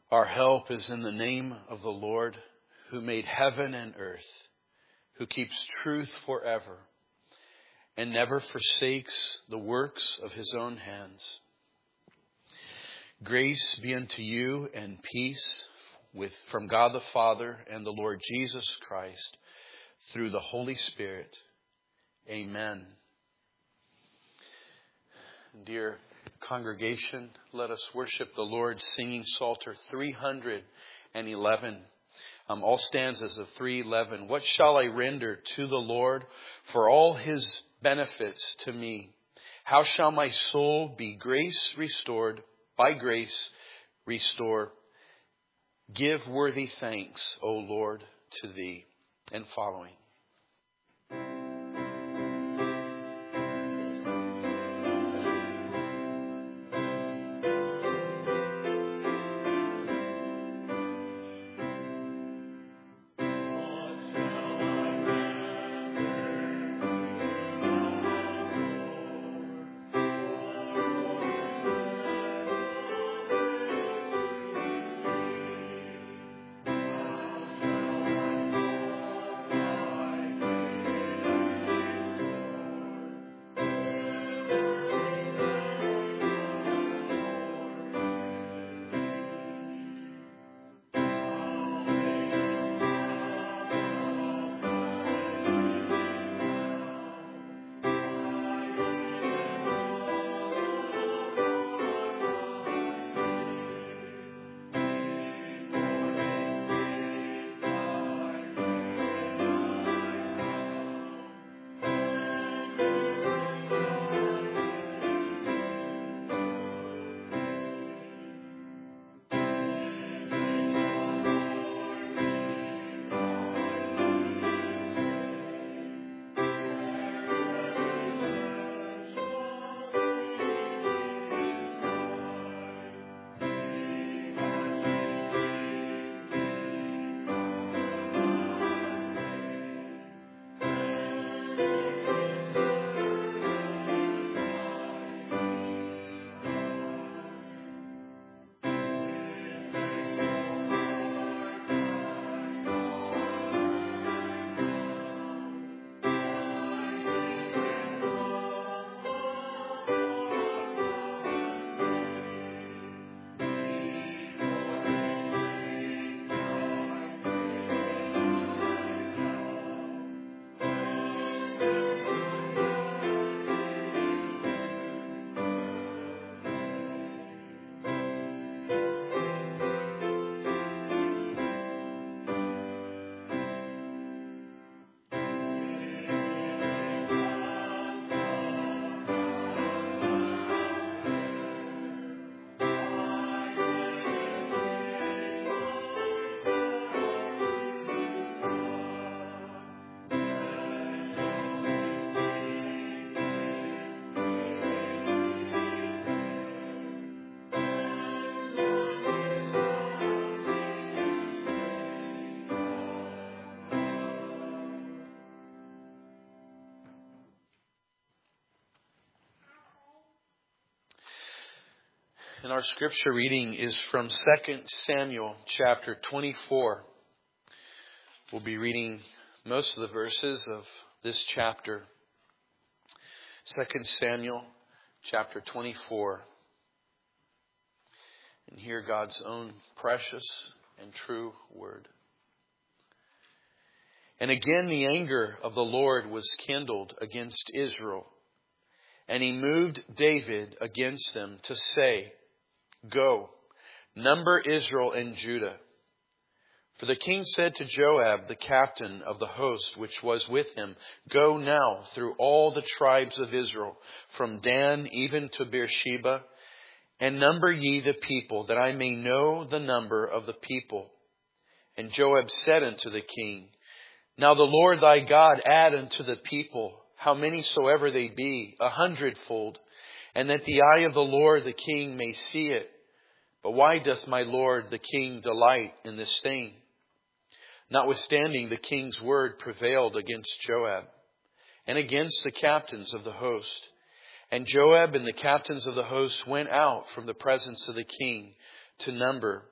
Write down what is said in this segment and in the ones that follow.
Our help is in the name of the Lord, who made heaven and earth, who keeps truth forever, and never forsakes the works of his own hands. Grace be unto you and peace from God the Father and the Lord Jesus Christ, through the Holy Spirit. Amen. Dear congregation, let us worship the Lord singing Psalter 311. All stanzas of 311. What shall I render to the Lord for all his benefits to me? How shall my soul be grace restored, by grace restore? Give worthy thanks, O Lord, to thee. And following. And our scripture reading is from 2 Samuel chapter 24. We'll be reading most of the verses of this chapter. 2 Samuel chapter 24. And hear God's own precious and true word. And again the anger of the Lord was kindled against Israel. And he moved David against them to say, Go, number Israel and Judah. For the king said to Joab, the captain of the host which was with him, Go now through all the tribes of Israel, from Dan even to Beersheba, and number ye the people, that I may know the number of the people. And Joab said unto the king, Now the Lord thy God add unto the people, how many soever they be, 100-fold, and that the eye of the Lord the king may see it. But why doth my Lord the king delight in this thing? Notwithstanding, the king's word prevailed against Joab, and against the captains of the host. And Joab and the captains of the host went out from the presence of the king to number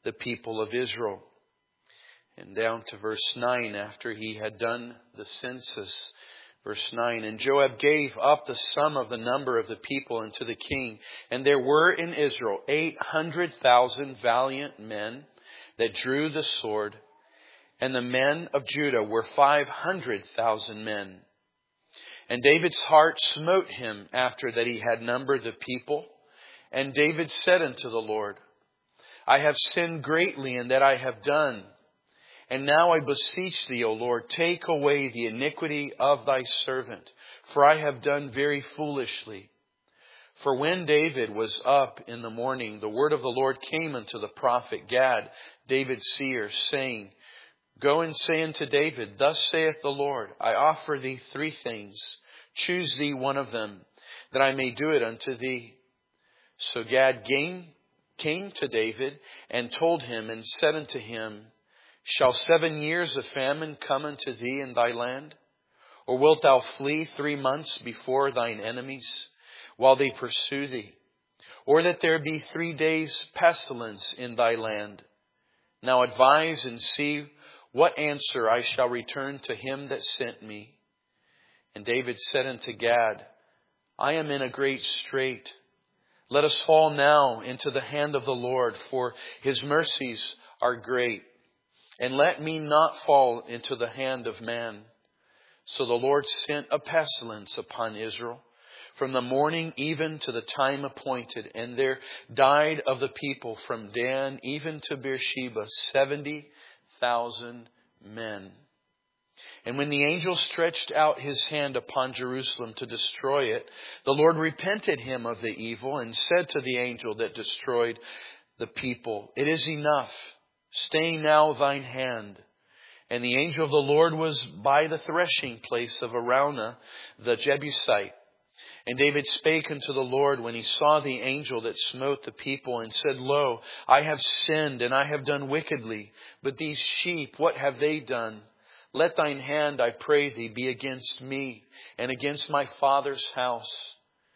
the people of Israel. And down to verse 9, after he had done the census, verse 9, and Joab gave up the sum of the number of the people unto the king. And there were in Israel 800,000 valiant men that drew the sword. And the men of Judah were 500,000 men. And David's heart smote him after that he had numbered the people. And David said unto the Lord, I have sinned greatly in that I have done. And now I beseech thee, O Lord, take away the iniquity of thy servant, for I have done very foolishly. For when David was up in the morning, the word of the Lord came unto the prophet Gad, David's seer, saying, Go and say unto David, Thus saith the Lord, I offer thee 3 things. Choose thee one of them, that I may do it unto thee. So Gad came to David and told him and said unto him, Shall 7 years of famine come unto thee in thy land? Or wilt thou flee 3 months before thine enemies, while they pursue thee? Or that there be 3 days pestilence in thy land? Now advise and see what answer I shall return to him that sent me. And David said unto Gad, I am in a great strait. Let us fall now into the hand of the Lord, for his mercies are great. And let me not fall into the hand of man. So the Lord sent a pestilence upon Israel from the morning even to the time appointed. And there died of the people from Dan even to Beersheba 70,000 men. And when the angel stretched out his hand upon Jerusalem to destroy it, the Lord repented him of the evil and said to the angel that destroyed the people, It is enough. Stay now thine hand. And the angel of the Lord was by the threshing place of Araunah the Jebusite. And David spake unto the Lord when he saw the angel that smote the people, and said, Lo, I have sinned, and I have done wickedly. But these sheep, what have they done? Let thine hand, I pray thee, be against me, and against my father's house.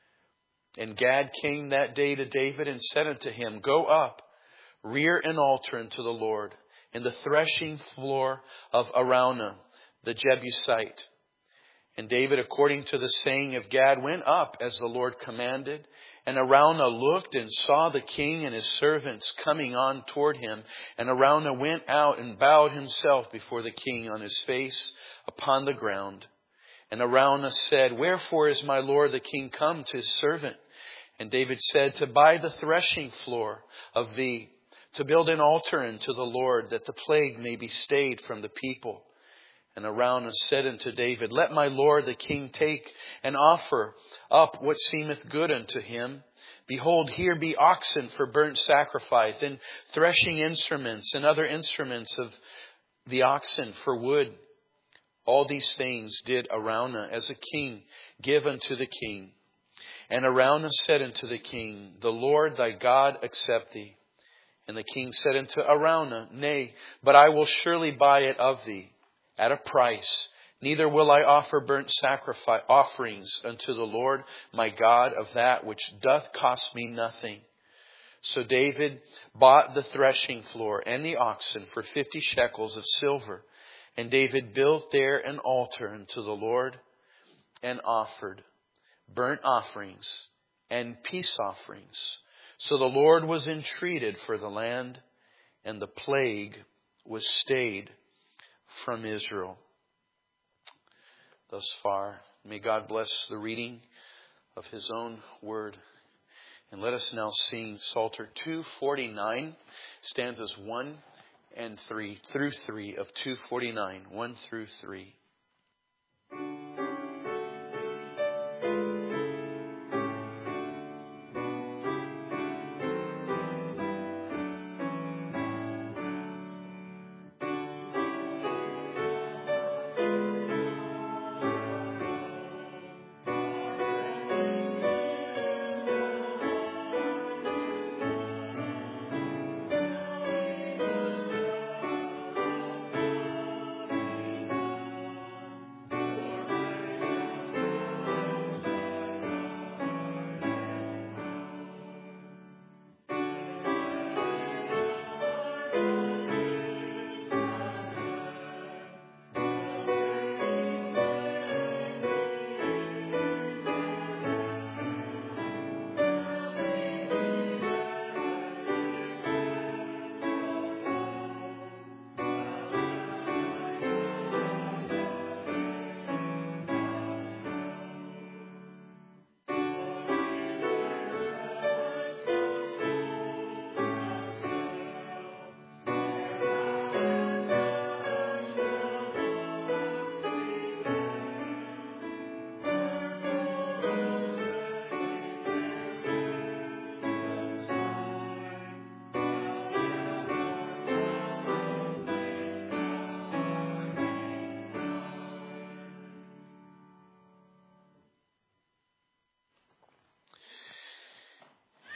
And Gad came that day to David, and said unto him, Go up, rear an altar unto the Lord in the threshing floor of Araunah the Jebusite. And David, according to the saying of Gad, went up as the Lord commanded. And Araunah looked and saw the king and his servants coming on toward him. And Araunah went out and bowed himself before the king on his face upon the ground. And Araunah said, Wherefore is my lord the king come to his servant? And David said, To buy the threshing floor of thee, to build an altar unto the Lord, that the plague may be stayed from the people. And Araunah said unto David, Let my lord the king take and offer up what seemeth good unto him. Behold, here be oxen for burnt sacrifice, and threshing instruments, and other instruments of the oxen for wood. All these things did Araunah as a king give unto the king. And Araunah said unto the king, The Lord thy God accept thee. And the king said unto Araunah, Nay, but I will surely buy it of thee at a price. Neither will I offer burnt sacrifice offerings unto the Lord my God of that which doth cost me nothing. So David bought the threshing floor and the oxen for 50 shekels of silver. And David built there an altar unto the Lord, and offered burnt offerings and peace offerings. So the Lord was entreated for the land, and the plague was stayed from Israel. Thus far, may God bless the reading of His own word. And let us now sing Psalter 249, stanzas 1 and 3 through 3 of 249, 1 through 3.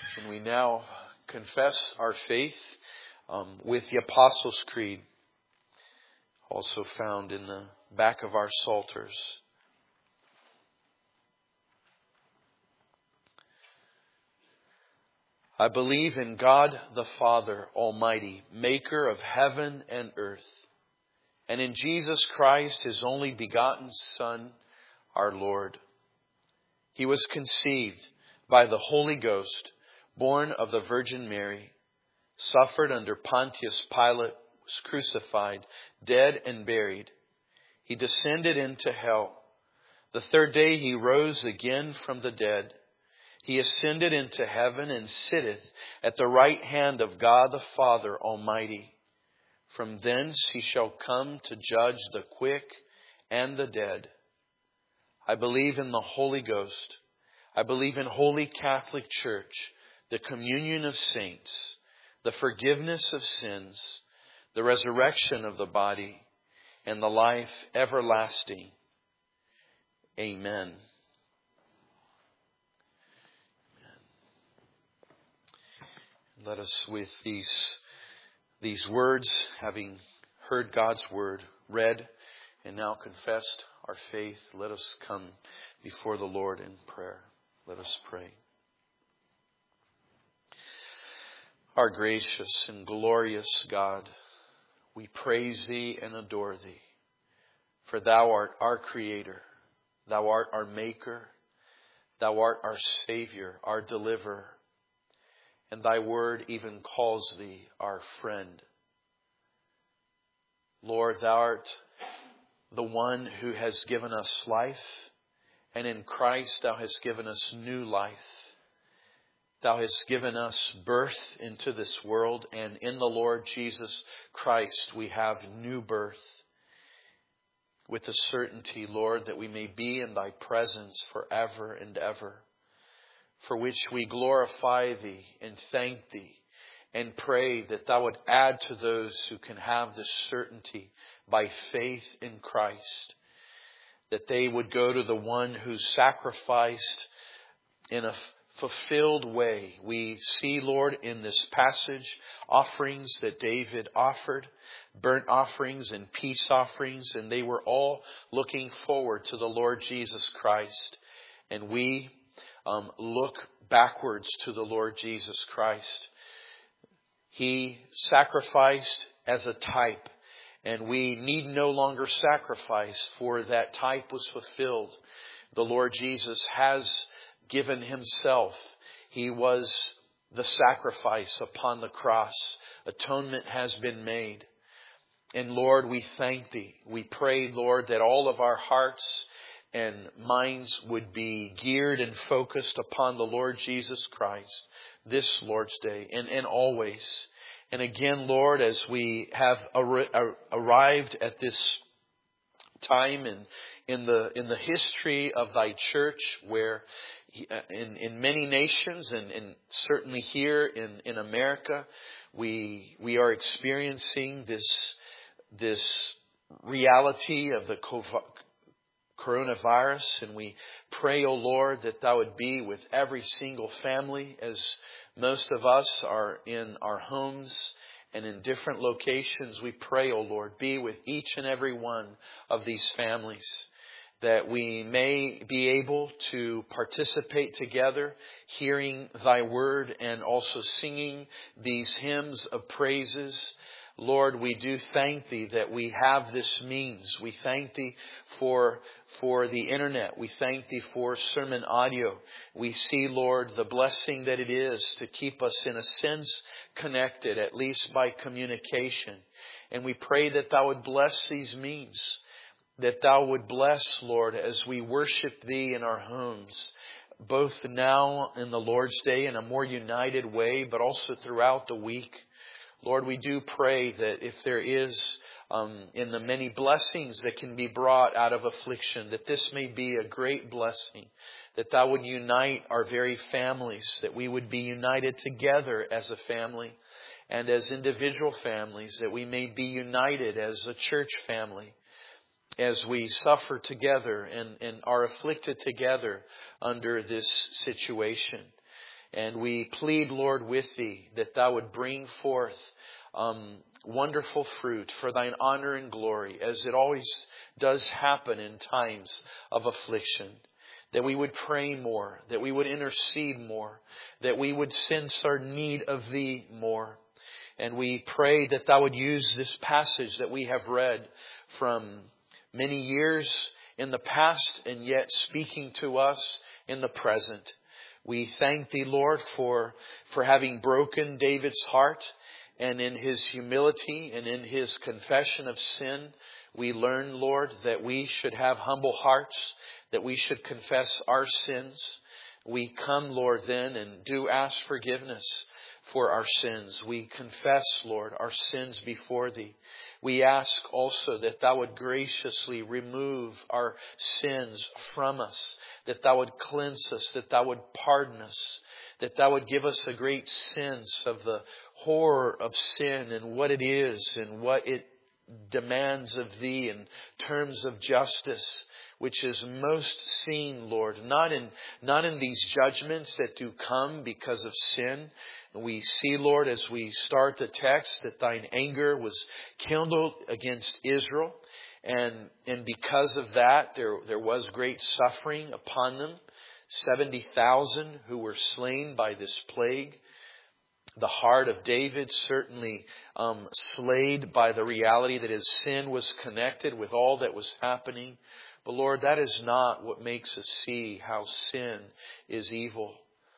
And we now confess our faith with the Apostles' Creed, also found in the back of our psalters. I believe in God the Father Almighty, maker of heaven and earth, and in Jesus Christ, His only begotten Son, our Lord. He was conceived by the Holy Ghost, born of the Virgin Mary, suffered under Pontius Pilate, was crucified, dead and buried. He descended into hell. The third day He rose again from the dead. He ascended into heaven and sitteth at the right hand of God the Father Almighty. From thence He shall come to judge the quick and the dead. I believe in the Holy Ghost. I believe in Holy Catholic Church, the communion of saints, the forgiveness of sins, the resurrection of the body, and the life everlasting. Amen. Let us, with these words, having heard God's word read and now confessed our faith, let us come before the Lord in prayer. Let us pray. Our gracious and glorious God, we praise Thee and adore Thee, for Thou art our Creator, Thou art our Maker, Thou art our Savior, our Deliverer, and Thy Word even calls Thee our friend. Lord, Thou art the one who has given us life, and in Christ Thou hast given us new life. Thou hast given us birth into this world, and in the Lord Jesus Christ we have new birth, with the certainty, Lord, that we may be in Thy presence forever and ever, for which we glorify Thee and thank Thee and pray that Thou would add to those who can have this certainty by faith in Christ, that they would go to the one who sacrificed in a fulfilled way. We see, Lord, in this passage, offerings that David offered, burnt offerings and peace offerings, and they were all looking forward to the Lord Jesus Christ. And we look backwards to the Lord Jesus Christ. He sacrificed as a type, and we need no longer sacrifice, for that type was fulfilled. The Lord Jesus has given Himself. He was the sacrifice upon the cross. Atonement has been made. And Lord, we thank Thee. We pray, Lord, that all of our hearts and minds would be geared and focused upon the Lord Jesus Christ this Lord's Day and always. And again, Lord, as we have arrived at this time in the history of Thy church, where in many nations and certainly here in America, we are experiencing this reality of the coronavirus, and we pray, O Lord, that Thou would be with every single family, as most of us are in our homes and in different locations. We pray, O Lord, be with each and every one of these families, that we may be able to participate together, hearing Thy word and also singing these hymns of praises. Lord, we do thank Thee that we have this means. We thank Thee for the internet. We thank Thee for sermon audio. We see, Lord, the blessing that it is to keep us in a sense connected, at least by communication. And we pray that Thou would bless these means, that Thou would bless, Lord, as we worship Thee in our homes, both now in the Lord's Day in a more united way, but also throughout the week. Lord, we do pray that if there is, in the many blessings that can be brought out of affliction, that this may be a great blessing, that Thou would unite our very families, that we would be united together as a family and as individual families, that we may be united as a church family, as we suffer together and are afflicted together under this situation. And we plead, Lord, with Thee that Thou would bring forth wonderful fruit for Thine honor and glory, as it always does happen in times of affliction. That we would pray more, that we would intercede more, that we would sense our need of Thee more. And we pray that Thou would use this passage that we have read from many years in the past and yet speaking to us in the present. We thank Thee, Lord, for having broken David's heart, and in his humility and in his confession of sin, we learn, Lord, that we should have humble hearts, that we should confess our sins. We come, Lord, then and do ask forgiveness for our sins. We confess, Lord, our sins before Thee. We ask also that Thou would graciously remove our sins from us, that Thou would cleanse us, that Thou would pardon us, that Thou would give us a great sense of the horror of sin and what it is and what it demands of Thee in terms of justice, which is most seen, Lord, not in these judgments that do come because of sin. We see, Lord, as we start the text, that Thine anger was kindled against Israel. And because of that, there was great suffering upon them. 70,000 who were slain by this plague. The heart of David certainly slayed by the reality that his sin was connected with all that was happening. But Lord, that is not what makes us see how sin is evil.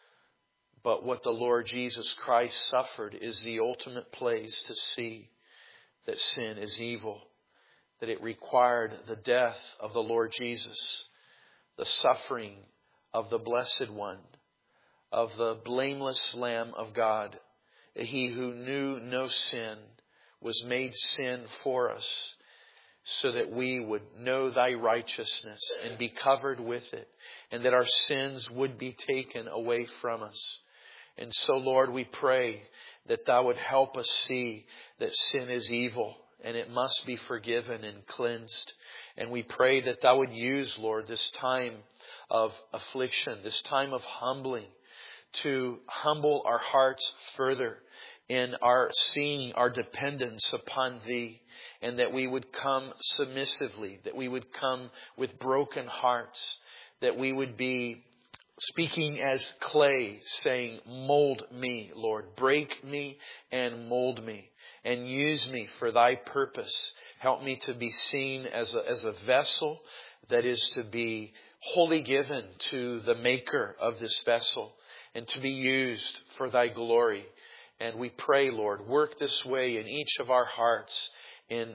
But what the Lord Jesus Christ suffered is the ultimate place to see that sin is evil. That it required the death of the Lord Jesus, the suffering of the Blessed One, of the blameless Lamb of God. He who knew no sin was made sin for us, so that we would know Thy righteousness and be covered with it, and that our sins would be taken away from us. And so, Lord, we pray that Thou would help us see that sin is evil and it must be forgiven and cleansed. And we pray that Thou would use, Lord, this time of affliction, this time of humbling, to humble our hearts further in our seeing our dependence upon Thee, and that we would come submissively, that we would come with broken hearts, that we would be speaking as clay, saying, mold me, Lord. Break me and mold me and use me for Thy purpose. Help me to be seen as a vessel that is to be wholly given to the maker of this vessel and to be used for Thy glory. And we pray, Lord, work this way in each of our hearts in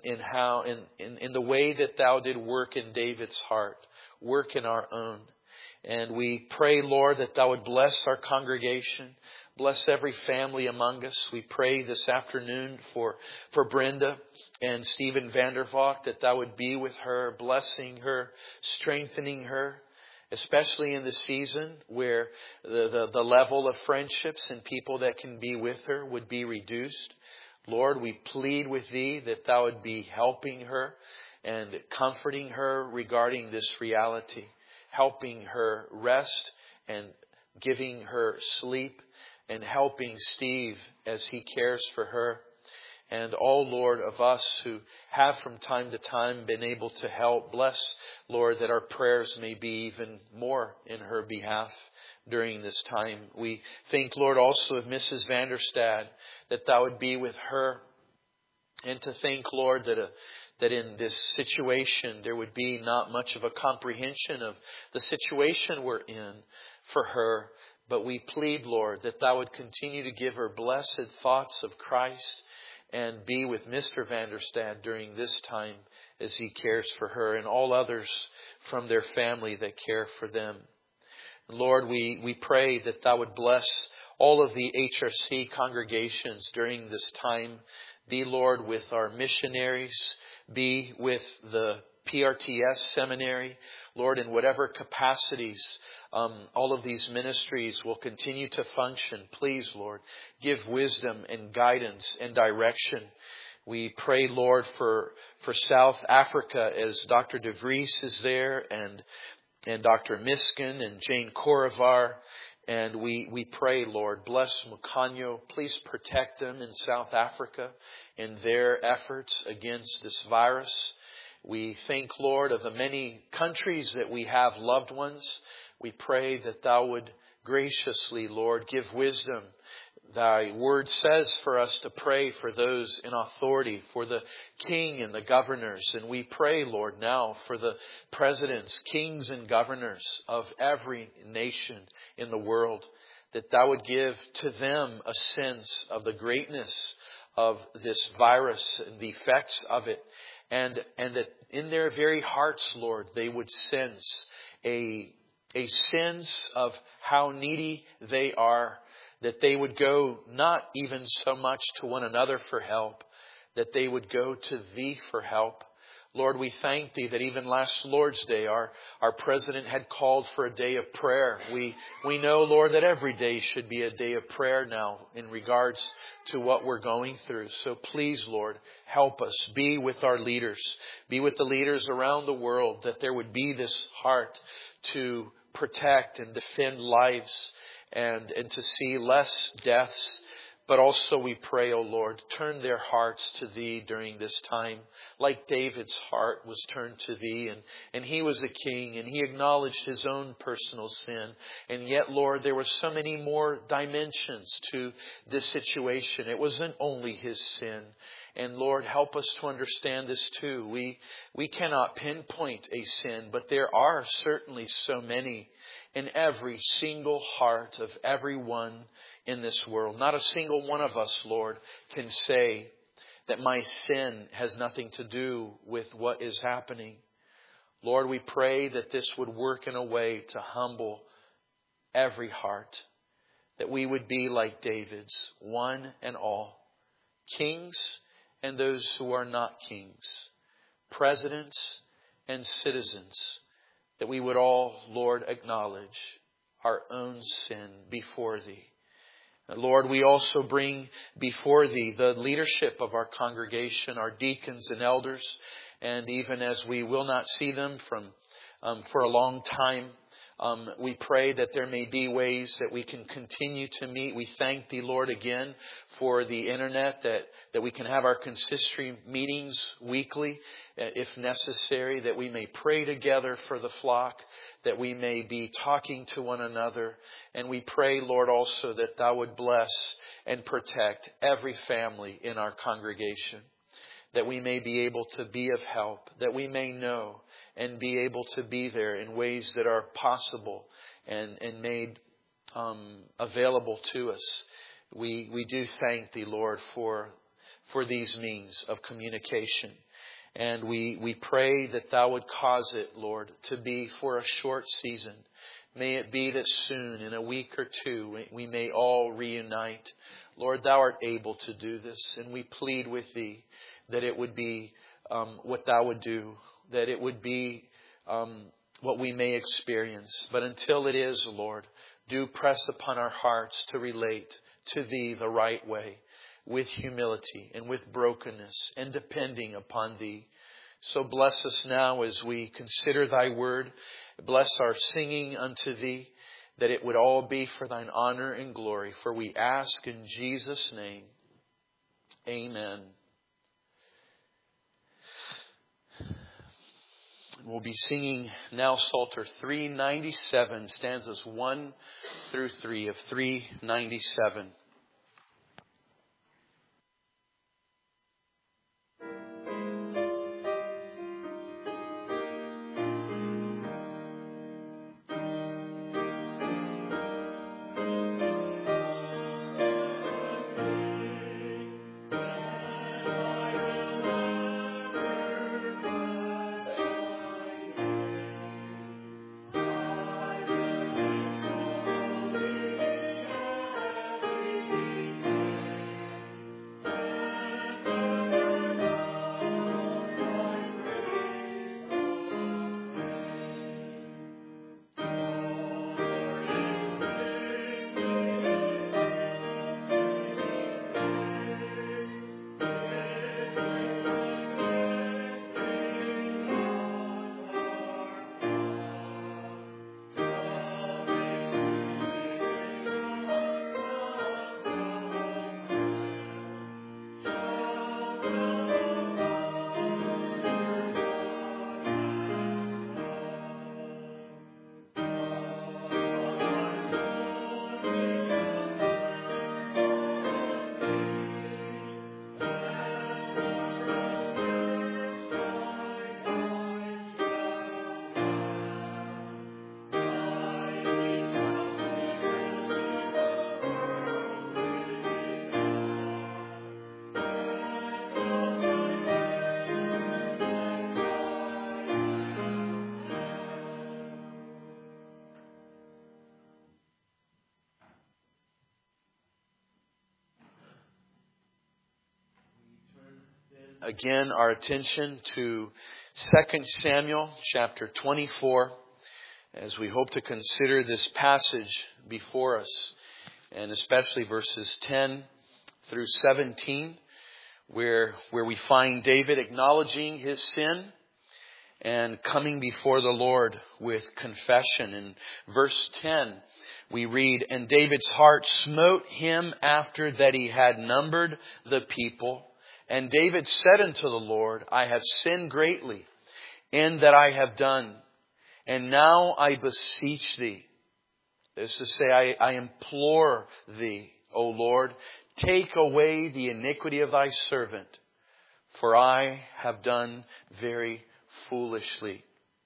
the way that Thou did work in David's heart. Work in our own. And we pray, Lord, that Thou would bless our congregation. Bless every family among us. We pray this afternoon for Brenda and Stephen Vandervalk, that Thou would be with her, blessing her, strengthening her, especially in the season where the level of friendships and people that can be with her would be reduced. Lord, we plead with Thee that Thou would be helping her and comforting her regarding this reality, helping her rest and giving her sleep, and helping Steve as he cares for her. And all, Lord, of us who have from time to time been able to help, bless, Lord, that our prayers may be even more in her behalf during this time. We think, Lord, also of Mrs. Vanderstad, that Thou would be with her. And to think, Lord, that in this situation there would be not much of a comprehension of the situation we're in for her. But we plead, Lord, that Thou would continue to give her blessed thoughts of Christ and be with Mr. Vanderstad during this time as he cares for her and all others from their family that care for them. Lord, we pray that Thou would bless all of the HRC congregations during this time. Be, Lord, with our missionaries. Be with the PRTS seminary. Lord, in whatever capacities all of these ministries will continue to function, please, Lord, give wisdom and guidance and direction. We pray, Lord, for South Africa as Dr. DeVries is there and Dr. Miskin and Jane Koravar And we pray, Lord, bless Mukanyo. Please protect them in South Africa in their efforts against this virus. We think, Lord, of the many countries that we have loved ones. We pray that Thou would graciously, Lord, give wisdom. Thy word says for us to pray for those in authority, for the king and the governors. And we pray, Lord, now for the presidents, kings and governors of every nation in the world, that Thou would give to them a sense of the greatness of this virus and the effects of it. And that in their very hearts, Lord, they would sense a sense of how needy they are, that they would go not even so much to one another for help, that they would go to Thee for help. Lord, we thank Thee that even last Lord's Day, our President had called for a day of prayer. We know, Lord, that every day should be a day of prayer now in regards to what we're going through. So please, Lord, help us. Be with our leaders. Be with the leaders around the world, that there would be this heart to protect and defend lives and to see less deaths. But also we pray, O Lord, turn their hearts to Thee during this time, like David's heart was turned to Thee. And he was a king, and he acknowledged his own personal sin. And yet, Lord, there were so many more dimensions to this situation. It wasn't only his sin. And Lord, help us to understand this too. We cannot pinpoint a sin, but there are certainly so many in every single heart of everyone in this world. Not a single one of us, Lord, can say that my sin has nothing to do with what is happening. Lord, we pray that this would work in a way to humble every heart, that we would be like David's, one and all, kings and those who are not kings, presidents and citizens, that we would all, Lord, acknowledge our own sin before Thee. And Lord, we also bring before Thee the leadership of our congregation, our deacons and elders, and even as we will not see them for a long time, we pray that there may be ways that we can continue to meet. We thank Thee, Lord, again for the internet, that we can have our consistory meetings weekly, if necessary, that we may pray together for the flock, that we may be talking to one another. And we pray, Lord, also that Thou would bless and protect every family in our congregation, that we may be able to be of help, that we may know and be able to be there in ways that are possible and made available to us. We do thank Thee, Lord, for these means of communication. And we pray that Thou would cause it, Lord, to be for a short season. May it be that soon, in a week or two, we may all reunite. Lord, Thou art able to do this, and we plead with Thee that it would be what Thou would do, that it would be what we may experience. But until it is, Lord, do press upon our hearts to relate to Thee the right way, with humility and with brokenness and depending upon Thee. So bless us now as we consider Thy word. Bless our singing unto Thee, that it would all be for Thine honor and glory. For we ask in Jesus' name. Amen. We'll be singing now Psalter 397, stanzas 1 through 3 of 397. again our attention to 2 Samuel chapter 24 as we hope to consider this passage before us, and especially verses 10 through 17, where we find David acknowledging his sin and coming before the Lord with confession. In verse 10, we read, "And David's heart smote him after that he had numbered the people. And David said unto the Lord, I have sinned greatly in that I have done. And now I beseech thee." That is to say, I implore thee, O Lord, take away the iniquity of thy servant, for I have done very foolishly.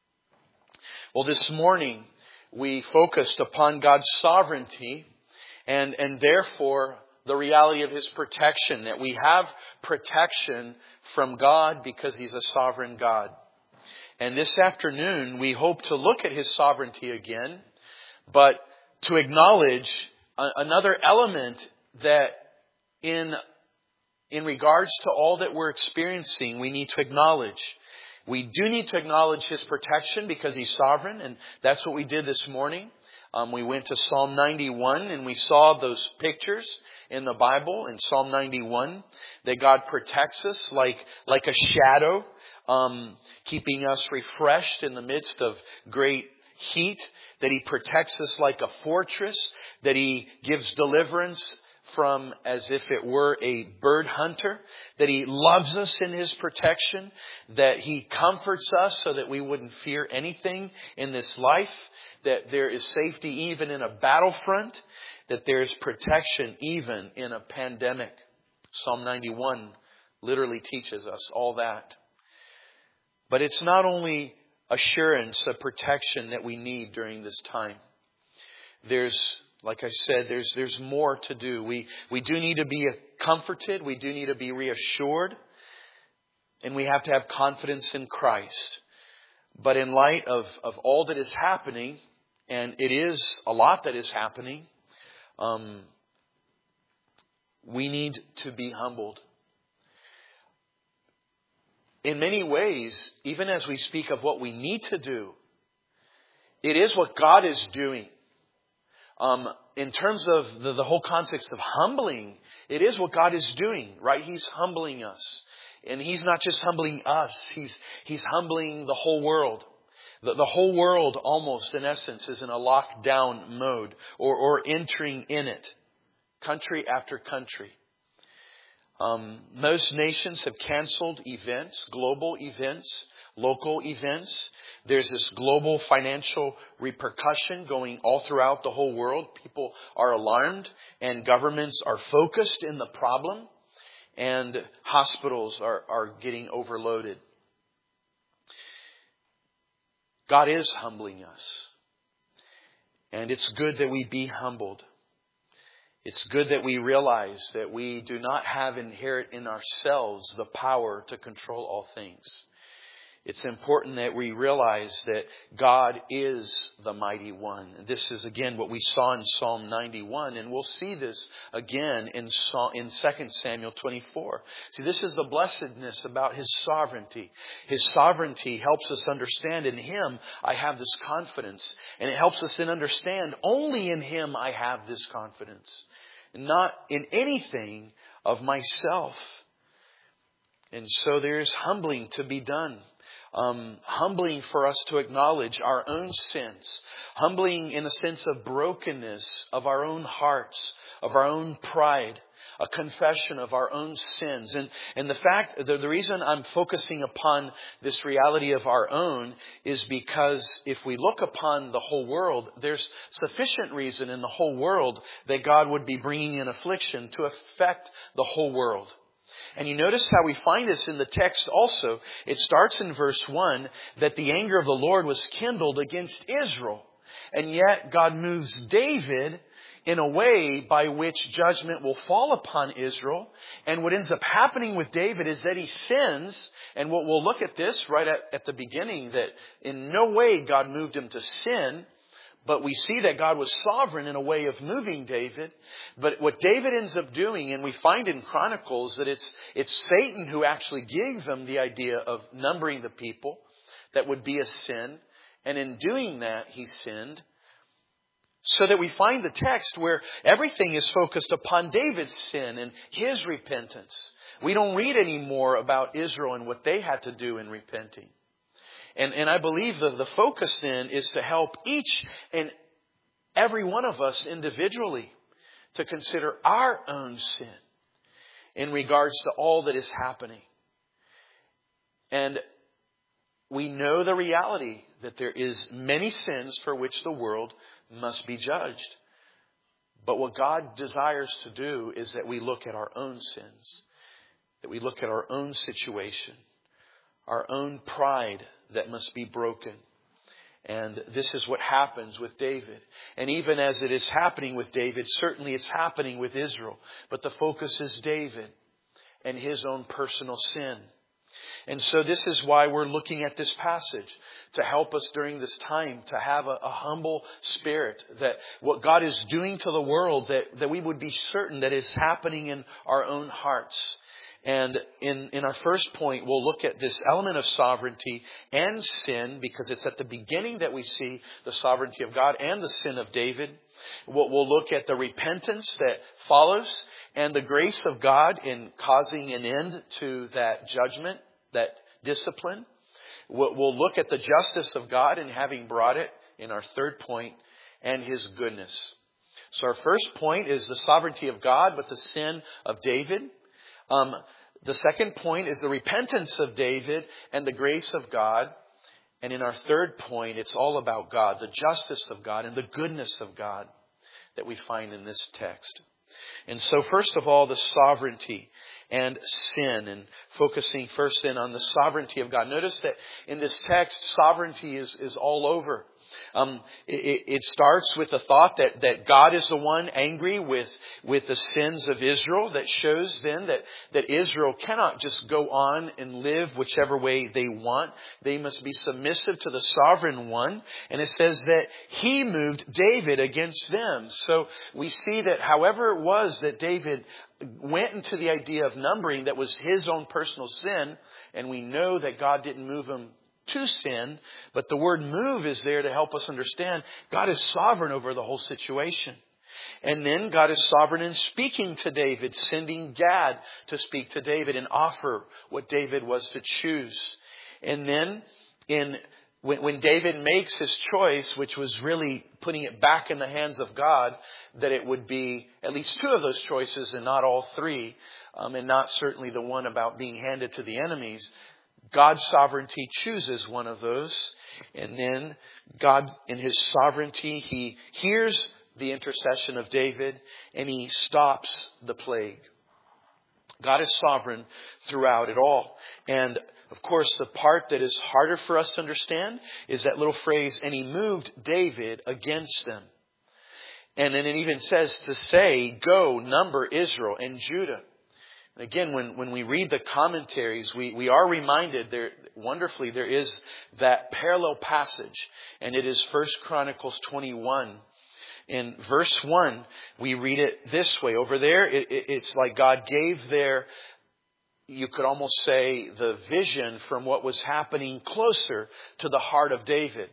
Well, this morning we focused upon God's sovereignty and therefore the reality of His protection, that we have protection from God because He's a sovereign God. And this afternoon we hope to look at His sovereignty again, but to acknowledge another element that in regards to all that we're experiencing, we need to acknowledge. We do need to acknowledge His protection because He's sovereign, and that's what we did this morning. We went to Psalm 91 and we saw those pictures in the Bible in Psalm 91 that God protects us like a shadow, keeping us refreshed in the midst of great heat, that He protects us like a fortress, that He gives deliverance from as if it were a bird hunter, that He loves us in His protection, that He comforts us so that we wouldn't fear anything in this life, that there is safety even in a battlefront, that there is protection even in a pandemic. Psalm 91 literally teaches us all that. But it's not only assurance of protection that we need during this time. Like I said, there's more to do. We do need to be comforted. We do need to be reassured. And we have to have confidence in Christ. But in light of all that is happening, and it is a lot that is happening, we need to be humbled. In many ways, even as we speak of what we need to do, it is what God is doing. In terms of the whole context of humbling, it is what God is doing, right? He's humbling us. And He's not just humbling us, He's humbling the whole world. The whole world almost, in essence, is in a lockdown mode or entering in it. Country after country. Most nations have canceled events, global events, local events. There's this global financial repercussion going all throughout the whole world. People are alarmed and governments are focused in the problem, and hospitals are getting overloaded. God is humbling us. And it's good that we be humbled. It's good that we realize that we do not have inherent in ourselves the power to control all things. It's important that we realize that God is the mighty one. This is again what we saw in Psalm 91, and we'll see this again in 2 Samuel 24. See, this is the blessedness about His sovereignty. His sovereignty helps us understand in Him I have this confidence. And it helps us then understand only in Him I have this confidence. Not in anything of myself. And so there's humbling to be done. Humbling for us to acknowledge our own sins. Humbling in a sense of brokenness of our own hearts, of our own pride. A confession of our own sins. And the reason I'm focusing upon this reality of our own is because if we look upon the whole world, there's sufficient reason in the whole world that God would be bringing in affliction to affect the whole world. And you notice how we find this in the text also. It starts in verse 1 that the anger of the Lord was kindled against Israel. And yet God moves David in a way by which judgment will fall upon Israel. And what ends up happening with David is that he sins. And we'll look at this right at the beginning, that in no way God moved him to sin, But we see that God was sovereign in a way of moving David. But what David ends up doing, and we find in Chronicles that it's Satan who actually gave him the idea of numbering the people. That would be a sin. And in doing that, he sinned. So that we find the text where everything is focused upon David's sin and his repentance. We don't read any more about Israel and what they had to do in repenting. And I believe that the focus then is to help each and every one of us individually to consider our own sin in regards to all that is happening. And we know the reality that there is many sins for which the world must be judged. But what God desires to do is that we look at our own sins, that we look at our own situation, our own pride that must be broken. And this is what happens with David. And even as it is happening with David, certainly it's happening with Israel. But the focus is David and his own personal sin. And so this is why we're looking at this passage, to help us during this time to have a humble spirit, that what God is doing to the world, that we would be certain that is happening in our own hearts. And in our first point, we'll look at this element of sovereignty and sin, because it's at the beginning that we see the sovereignty of God and the sin of David. We'll look at the repentance that follows and the grace of God in causing an end to that judgment, that discipline. We'll look at the justice of God in having brought it in our third point, and His goodness. So our first point is the sovereignty of God, but the sin of David. The second point is the repentance of David and the grace of God. And in our third point, it's all about God, the justice of God and the goodness of God that we find in this text. And so first of all, the sovereignty and sin, and focusing first then on the sovereignty of God. Notice that in this text, sovereignty is all over. It starts with the thought that God is the one angry with the sins of Israel. That shows then that Israel cannot just go on and live whichever way they want. They must be submissive to the sovereign one. And it says that He moved David against them. So we see that however it was that David went into the idea of numbering, that was his own personal sin. And we know that God didn't move him to sin, but the word move is there to help us understand God is sovereign over the whole situation. And then God is sovereign in speaking to David, sending Gad to speak to David and offer what David was to choose. And then when David makes his choice, which was really putting it back in the hands of God, that it would be at least two of those choices and not all three, and not certainly the one about being handed to the enemies. God's sovereignty chooses one of those. And then God, in His sovereignty, He hears the intercession of David and He stops the plague. God is sovereign throughout it all. And of course, the part that is harder for us to understand is that little phrase, and He moved David against them. And then it even says to say, go, number Israel and Judah. And again, when we read the commentaries, we are reminded there is that parallel passage. And it is 1 Chronicles 21. In verse 1, we read it this way. Over there, it's like God gave you could almost say, the vision from what was happening closer to the heart of David.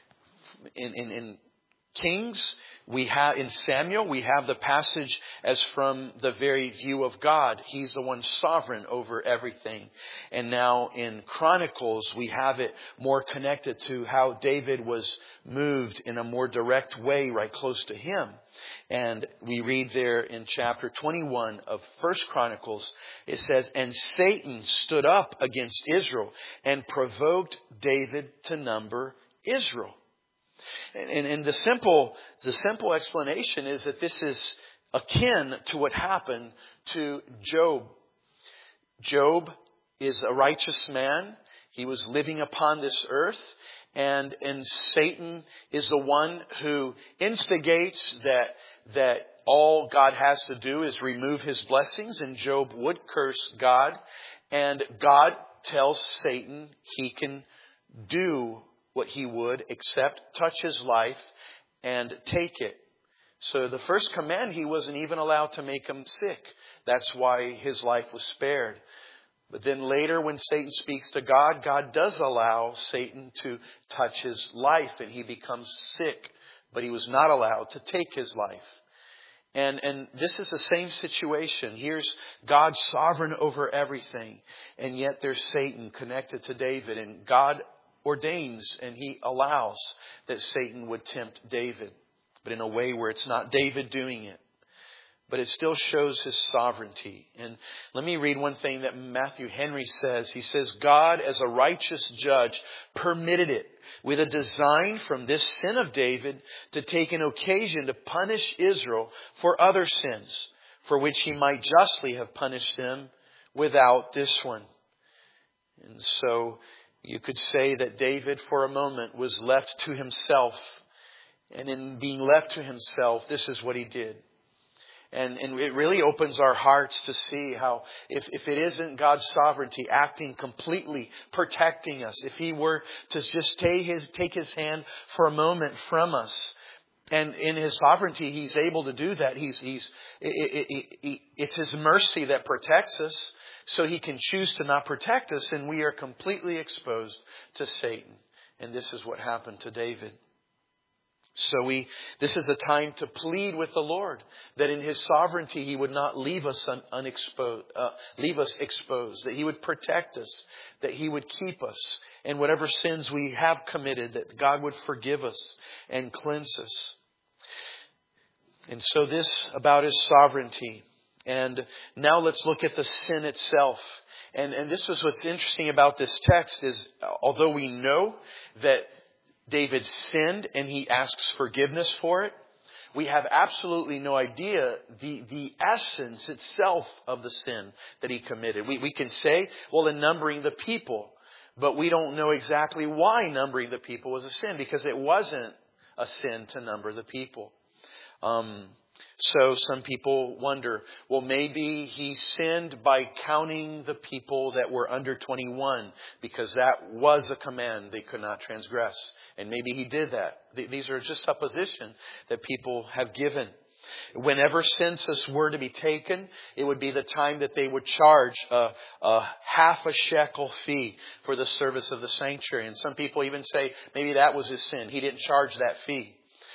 In Kings, in Samuel, we have the passage as from the very view of God. He's the one sovereign over everything. And now in Chronicles, we have it more connected to how David was moved in a more direct way right close to Him. And we read there in chapter 21 of 1 Chronicles, it says, and Satan stood up against Israel and provoked David to number Israel. And the simple explanation is that this is akin to what happened to Job. Job is a righteous man. He was living upon this earth. And Satan is the one who instigates that all God has to do is remove his blessings. And Job would curse God. And God tells Satan he can do what he would, except touch his life and take it. So the first command, he wasn't even allowed to make him sick. That's why his life was spared. But then later when Satan speaks to God, God does allow Satan to touch his life and he becomes sick. But he was not allowed to take his life. And this is the same situation. Here's God sovereign over everything. And yet there's Satan connected to David. And God ordains and he allows that Satan would tempt David. But in a way where it's not David doing it. But it still shows his sovereignty. And let me read one thing that Matthew Henry says. He says, God, as a righteous judge, permitted it with a design from this sin of David to take an occasion to punish Israel for other sins, for which he might justly have punished them without this one. And so you could say that David, for a moment, was left to himself. And in being left to himself, this is what he did. And it really opens our hearts to see how if it isn't God's sovereignty acting completely, protecting us, if He were to just take His hand for a moment from us, and in His sovereignty He's able to do that. It's His mercy that protects us, so He can choose to not protect us, and we are completely exposed to Satan. And this is what happened to David. So this is a time to plead with the Lord that in His sovereignty He would not leave us exposed, that He would protect us, that He would keep us, and whatever sins we have committed, that God would forgive us and cleanse us. And so this about His sovereignty. And now let's look at the sin itself. And this is what's interesting about this text is, although we know that David sinned and he asks forgiveness for it, we have absolutely no idea the essence itself of the sin that he committed. We can say, well, in numbering the people, but we don't know exactly why numbering the people was a sin, because it wasn't a sin to number the people. So some people wonder, well, maybe he sinned by counting the people that were under 21, because that was a command they could not transgress. And maybe he did that. These are just suppositions that people have given. Whenever census were to be taken, it would be the time that they would charge a half a shekel fee for the service of the sanctuary. And some people even say maybe that was his sin. He didn't charge that fee.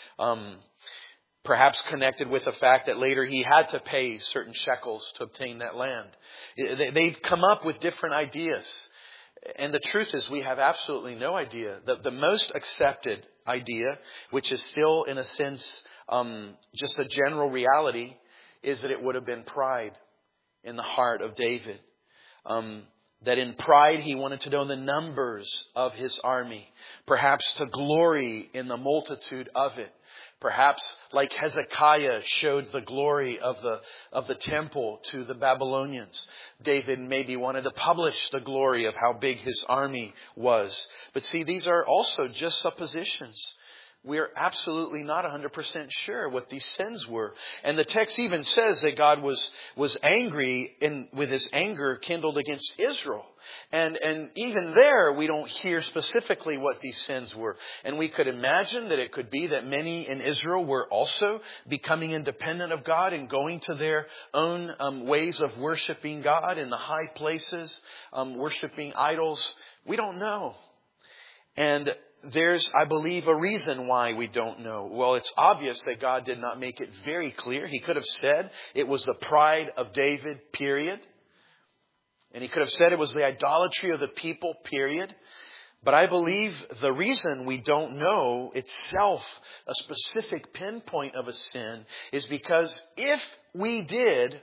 Perhaps connected with the fact that later he had to pay certain shekels to obtain that land. They've come up with different ideas. And the truth is we have absolutely no idea. The most accepted idea, which is still in a sense just a general reality, is that it would have been pride in the heart of David. That in pride he wanted to know the numbers of his army. Perhaps to glory in the multitude of it. Perhaps like Hezekiah showed the glory of the temple to the Babylonians. David maybe wanted to publish the glory of how big his army was. But see, these are also just suppositions. We are absolutely not 100% sure what these sins were. And the text even says that God was angry with His anger kindled against Israel. And even there, we don't hear specifically what these sins were. And we could imagine that it could be that many in Israel were also becoming independent of God and going to their own ways of worshiping God in the high places, worshiping idols. We don't know. And there's, I believe, a reason why we don't know. Well, it's obvious that God did not make it very clear. He could have said it was the pride of David, period. And He could have said it was the idolatry of the people, period. But I believe the reason we don't know itself a specific pinpoint of a sin is because if we did,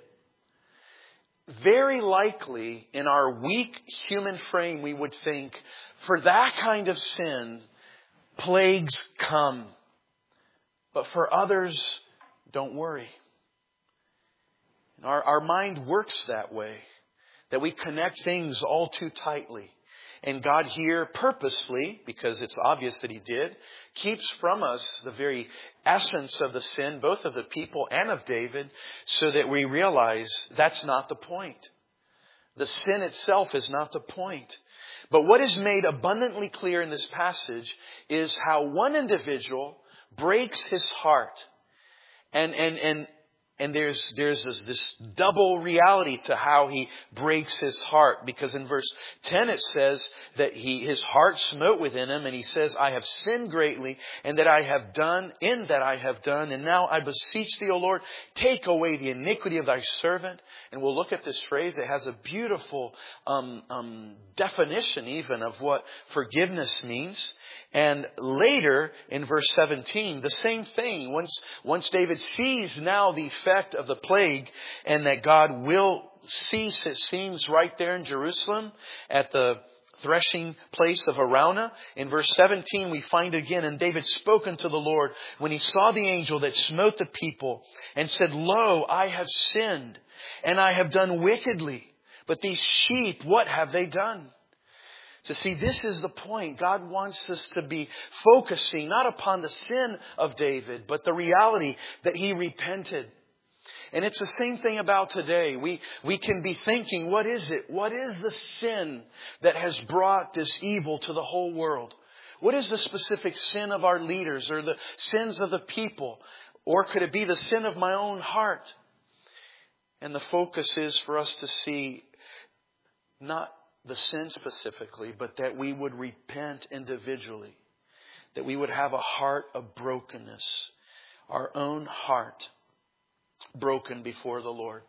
very likely in our weak human frame we would think, for that kind of sin, plagues come. But for others, don't worry. Our mind works that way. That we connect things all too tightly. And God here purposefully, because it's obvious that He did, keeps from us the very essence of the sin, both of the people and of David, so that we realize that's not the point. The sin itself is not the point. But what is made abundantly clear in this passage is how one individual breaks his heart. And there's this double reality to how he breaks his heart. Because in verse 10 it says that his heart smote within him, and he says, I have sinned greatly, and that I have done, and now I beseech thee, O Lord, take away the iniquity of thy servant. And we'll look at this phrase. It has a beautiful definition even of what forgiveness means. And later in verse 17, the same thing. Once David sees now the effect of the plague and that God will cease, it seems, right there in Jerusalem at the threshing place of Araunah. In verse 17 we find again, and David spoke unto the Lord when he saw the angel that smote the people and said, Lo, I have sinned and I have done wickedly. But these sheep, what have they done? So see, this is the point. God wants us to be focusing not upon the sin of David, but the reality that he repented. And it's the same thing about today. We can be thinking, what is it? What is the sin that has brought this evil to the whole world? What is the specific sin of our leaders or the sins of the people? Or could it be the sin of my own heart? And the focus is for us to see not the sin specifically, but that we would repent individually. That we would have a heart of brokenness. Our own heart broken before the Lord.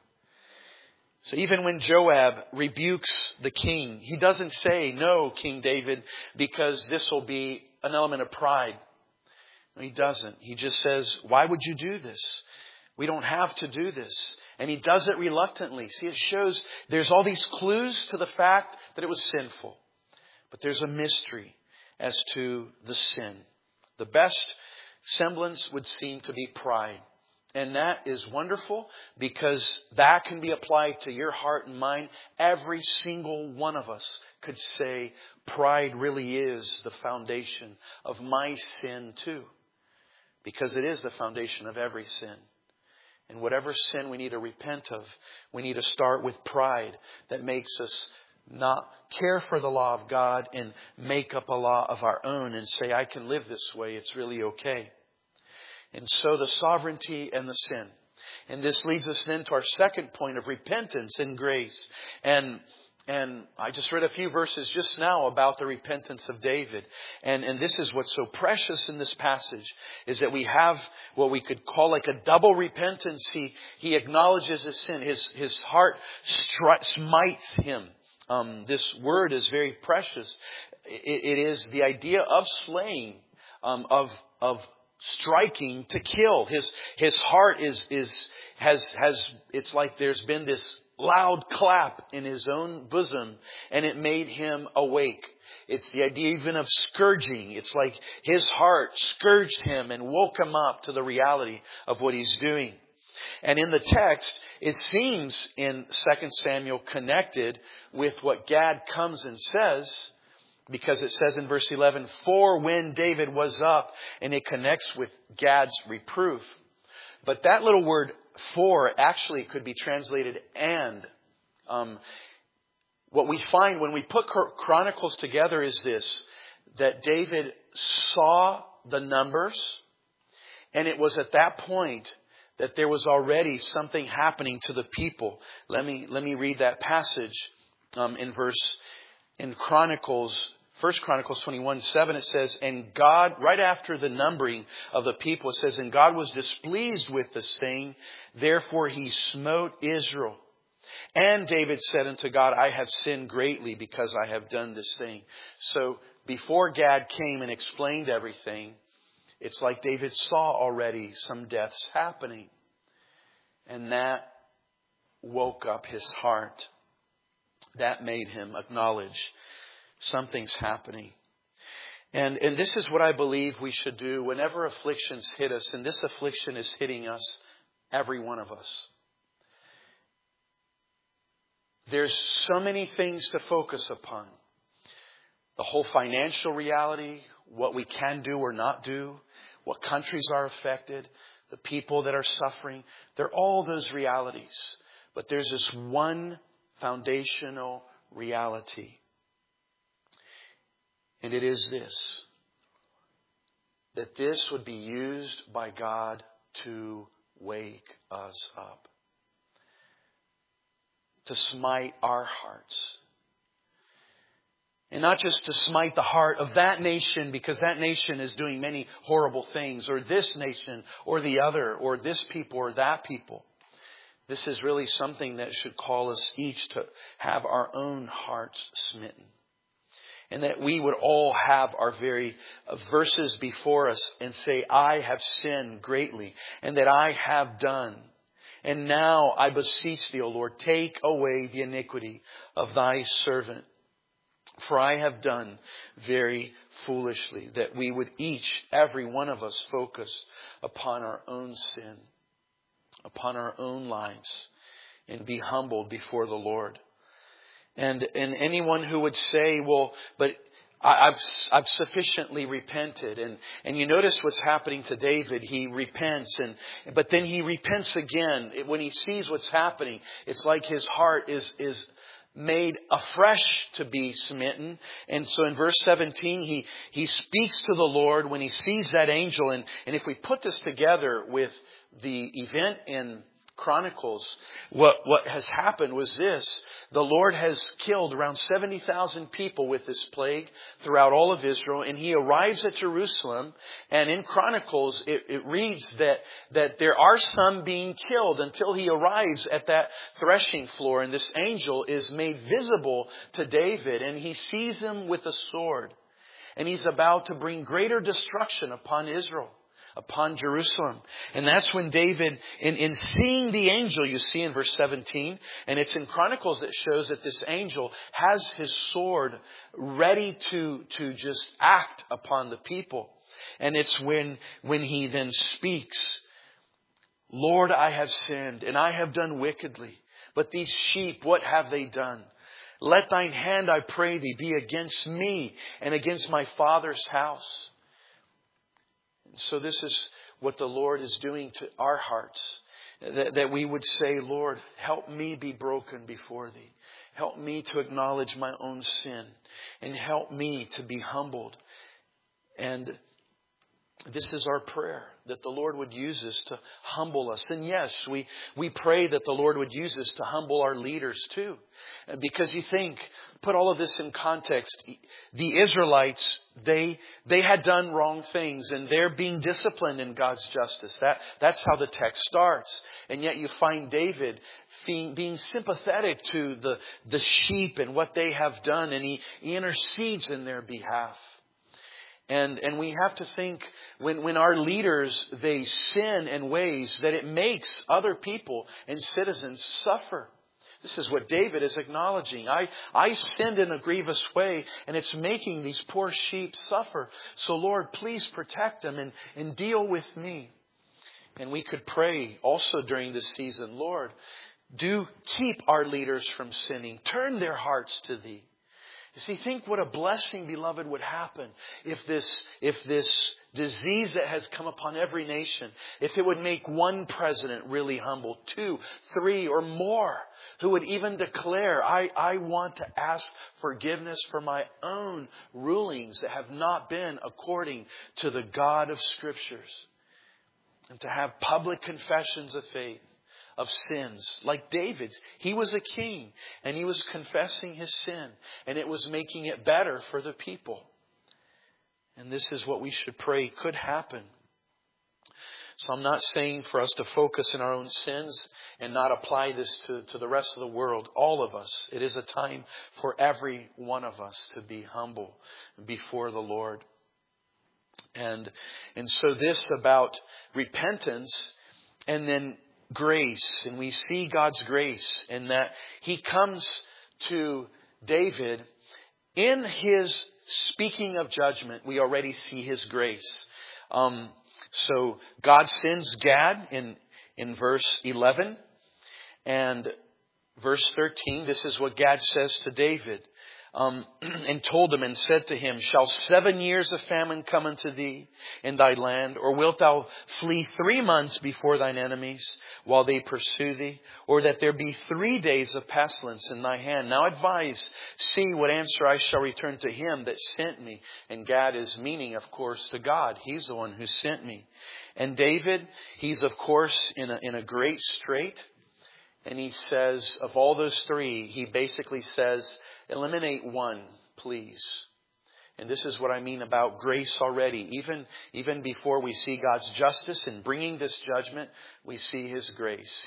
So even when Joab rebukes the king, he doesn't say, no, King David, because this will be an element of pride. No, he doesn't. He just says, why would you do this? We don't have to do this. And he does it reluctantly. See, it shows there's all these clues to the fact that it was sinful. But there's a mystery as to the sin. The best semblance would seem to be pride. And that is wonderful because that can be applied to your heart and mind. Every single one of us could say pride really is the foundation of my sin too. Because it is the foundation of every sin. And whatever sin we need to repent of, we need to start with pride that makes us not care for the law of God and make up a law of our own and say, I can live this way. It's really okay. And so the sovereignty and the sin. And this leads us then to our second point of repentance and grace. And I just read a few verses just now about the repentance of David. And this is what's so precious in this passage, is that we have what we could call like a double repentance. He acknowledges his sin. His heart smites him. This word is very precious. It is the idea of slaying, of striking to kill. His heart has it's like there's been this loud clap in his own bosom, and it made him awake. It's the idea even of scourging. It's like his heart scourged him and woke him up to the reality of what he's doing. And in the text, it seems in 2 Samuel connected with what Gad comes and says, because it says in verse 11, for when David was up, and it connects with Gad's reproof. But that little word for actually could be translated and. What we find when we put Chronicles together is this, that David saw the numbers, and it was at that point that there was already something happening to the people. Let me read that passage in Chronicles. 1 Chronicles 21:7, it says, and God, right after the numbering of the people, it says, and God was displeased with this thing, therefore he smote Israel. And David said unto God, I have sinned greatly because I have done this thing. So before Gad came and explained everything, it's like David saw already some deaths happening. And that woke up his heart. That made him acknowledge something's happening. And this is what I believe we should do whenever afflictions hit us. And this affliction is hitting us, every one of us. There's so many things to focus upon. The whole financial reality, what we can do or not do, what countries are affected, the people that are suffering. They're all those realities. But there's this one foundational reality. And it is this. that this would be used by God to wake us up, to smite our hearts. And not just to smite the heart of that nation, because that nation is doing many horrible things, or this nation or the other, or this people or that people. This is really something that should call us each to have our own hearts smitten. And that we would all have our very verses before us and say, I have sinned greatly, and that I have done. And now I beseech thee, O Lord, take away the iniquity of thy servant. For I have done very foolishly. That we would each, every one of us, focus upon our own sin, upon our own lives, and be humbled before the Lord. And anyone who would say, well, but I've sufficiently repented. And you notice what's happening to David. He repents, but then he repents again. When he sees what's happening, it's like his heart is made afresh to be smitten. And so in verse 17, he speaks to the Lord when he sees that angel. And if we put this together with the event in Chronicles, what has happened was this. The Lord has killed around 70,000 people with this plague throughout all of Israel. And he arrives at Jerusalem. And in Chronicles, it reads that there are some being killed until he arrives at that threshing floor. And this angel is made visible to David. And he sees him with a sword. And he's about to bring greater destruction upon Israel, upon Jerusalem. And that's when David, in seeing the angel, you see in verse 17, and it's in Chronicles that shows that this angel has his sword ready to just act upon the people. And it's when he then speaks, Lord, I have sinned and I have done wickedly. But these sheep, what have they done? Let thine hand, I pray thee, be against me and against my father's house. So this is what the Lord is doing to our hearts. That we would say, Lord, help me be broken before thee. Help me to acknowledge my own sin. And help me to be humbled. And this is our prayer, that the Lord would use this to humble us. And yes, we pray that the Lord would use this to humble our leaders too. Because you think, put all of this in context, the Israelites, they had done wrong things and they're being disciplined in God's justice. That's how the text starts. And yet you find David being sympathetic to the sheep and what they have done, and he intercedes in their behalf. And we have to think when our leaders, they sin in ways that it makes other people and citizens suffer. This is what David is acknowledging. I sinned in a grievous way, and it's making these poor sheep suffer. So Lord, please protect them and deal with me. And we could pray also during this season, Lord, do keep our leaders from sinning. Turn their hearts to thee. You see, think what a blessing, beloved, would happen if this disease that has come upon every nation, if it would make one president really humble, 2, 3, or more, who would even declare, I want to ask forgiveness for my own rulings that have not been according to the God of Scriptures. And to have public confessions of faith, of sins, like David's. He was a king and he was confessing his sin, and it was making it better for the people. And this is what we should pray could happen. So I'm not saying for us to focus in our own sins and not apply this to the rest of the world. All of us. It is a time for every one of us to be humble before the Lord. And so this about repentance and then grace, and we see God's grace in that He comes to David in His speaking of judgment. We already see His grace. So God sends Gad in verse 11, and verse 13. This is what Gad says to David. and told him and said to him, shall 7 years of famine come unto thee in thy land? Or wilt thou flee 3 months before thine enemies while they pursue thee? Or that there be 3 days of pestilence in thy hand? Now advise, see what answer I shall return to him that sent me. And Gad is meaning, of course, to God. He's the one who sent me. And David, he's of course in a great strait. And he says, of all those 3, he basically says, eliminate one, please. And this is what I mean about grace already. Even before we see God's justice in bringing this judgment, we see His grace.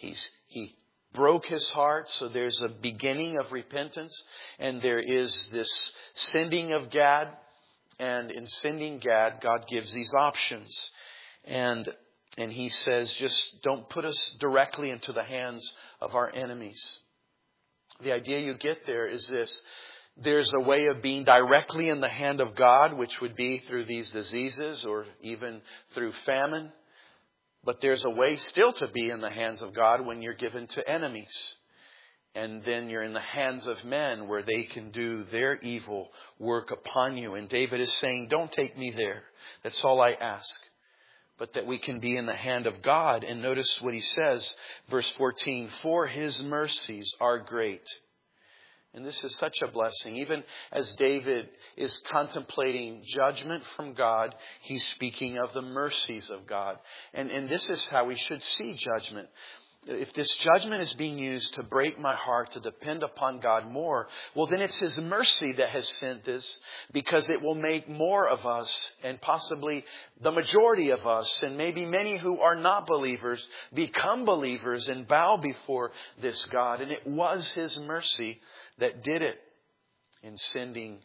He broke his heart, so there's a beginning of repentance. And there is this sending of Gad. And in sending Gad, God gives these options. And He says, just don't put us directly into the hands of our enemies. The idea you get there is this. There's a way of being directly in the hand of God, which would be through these diseases or even through famine. But there's a way still to be in the hands of God when you're given to enemies. And then you're in the hands of men where they can do their evil work upon you. And David is saying, don't take me there. That's all I ask. But that we can be in the hand of God. And notice what he says, verse 14, for His mercies are great. And this is such a blessing. Even as David is contemplating judgment from God, he's speaking of the mercies of God. And this is how we should see judgment. If this judgment is being used to break my heart, to depend upon God more, well, then it's His mercy that has sent this, because it will make more of us, and possibly the majority of us, and maybe many who are not believers, become believers and bow before this God. And it was His mercy that did it in sending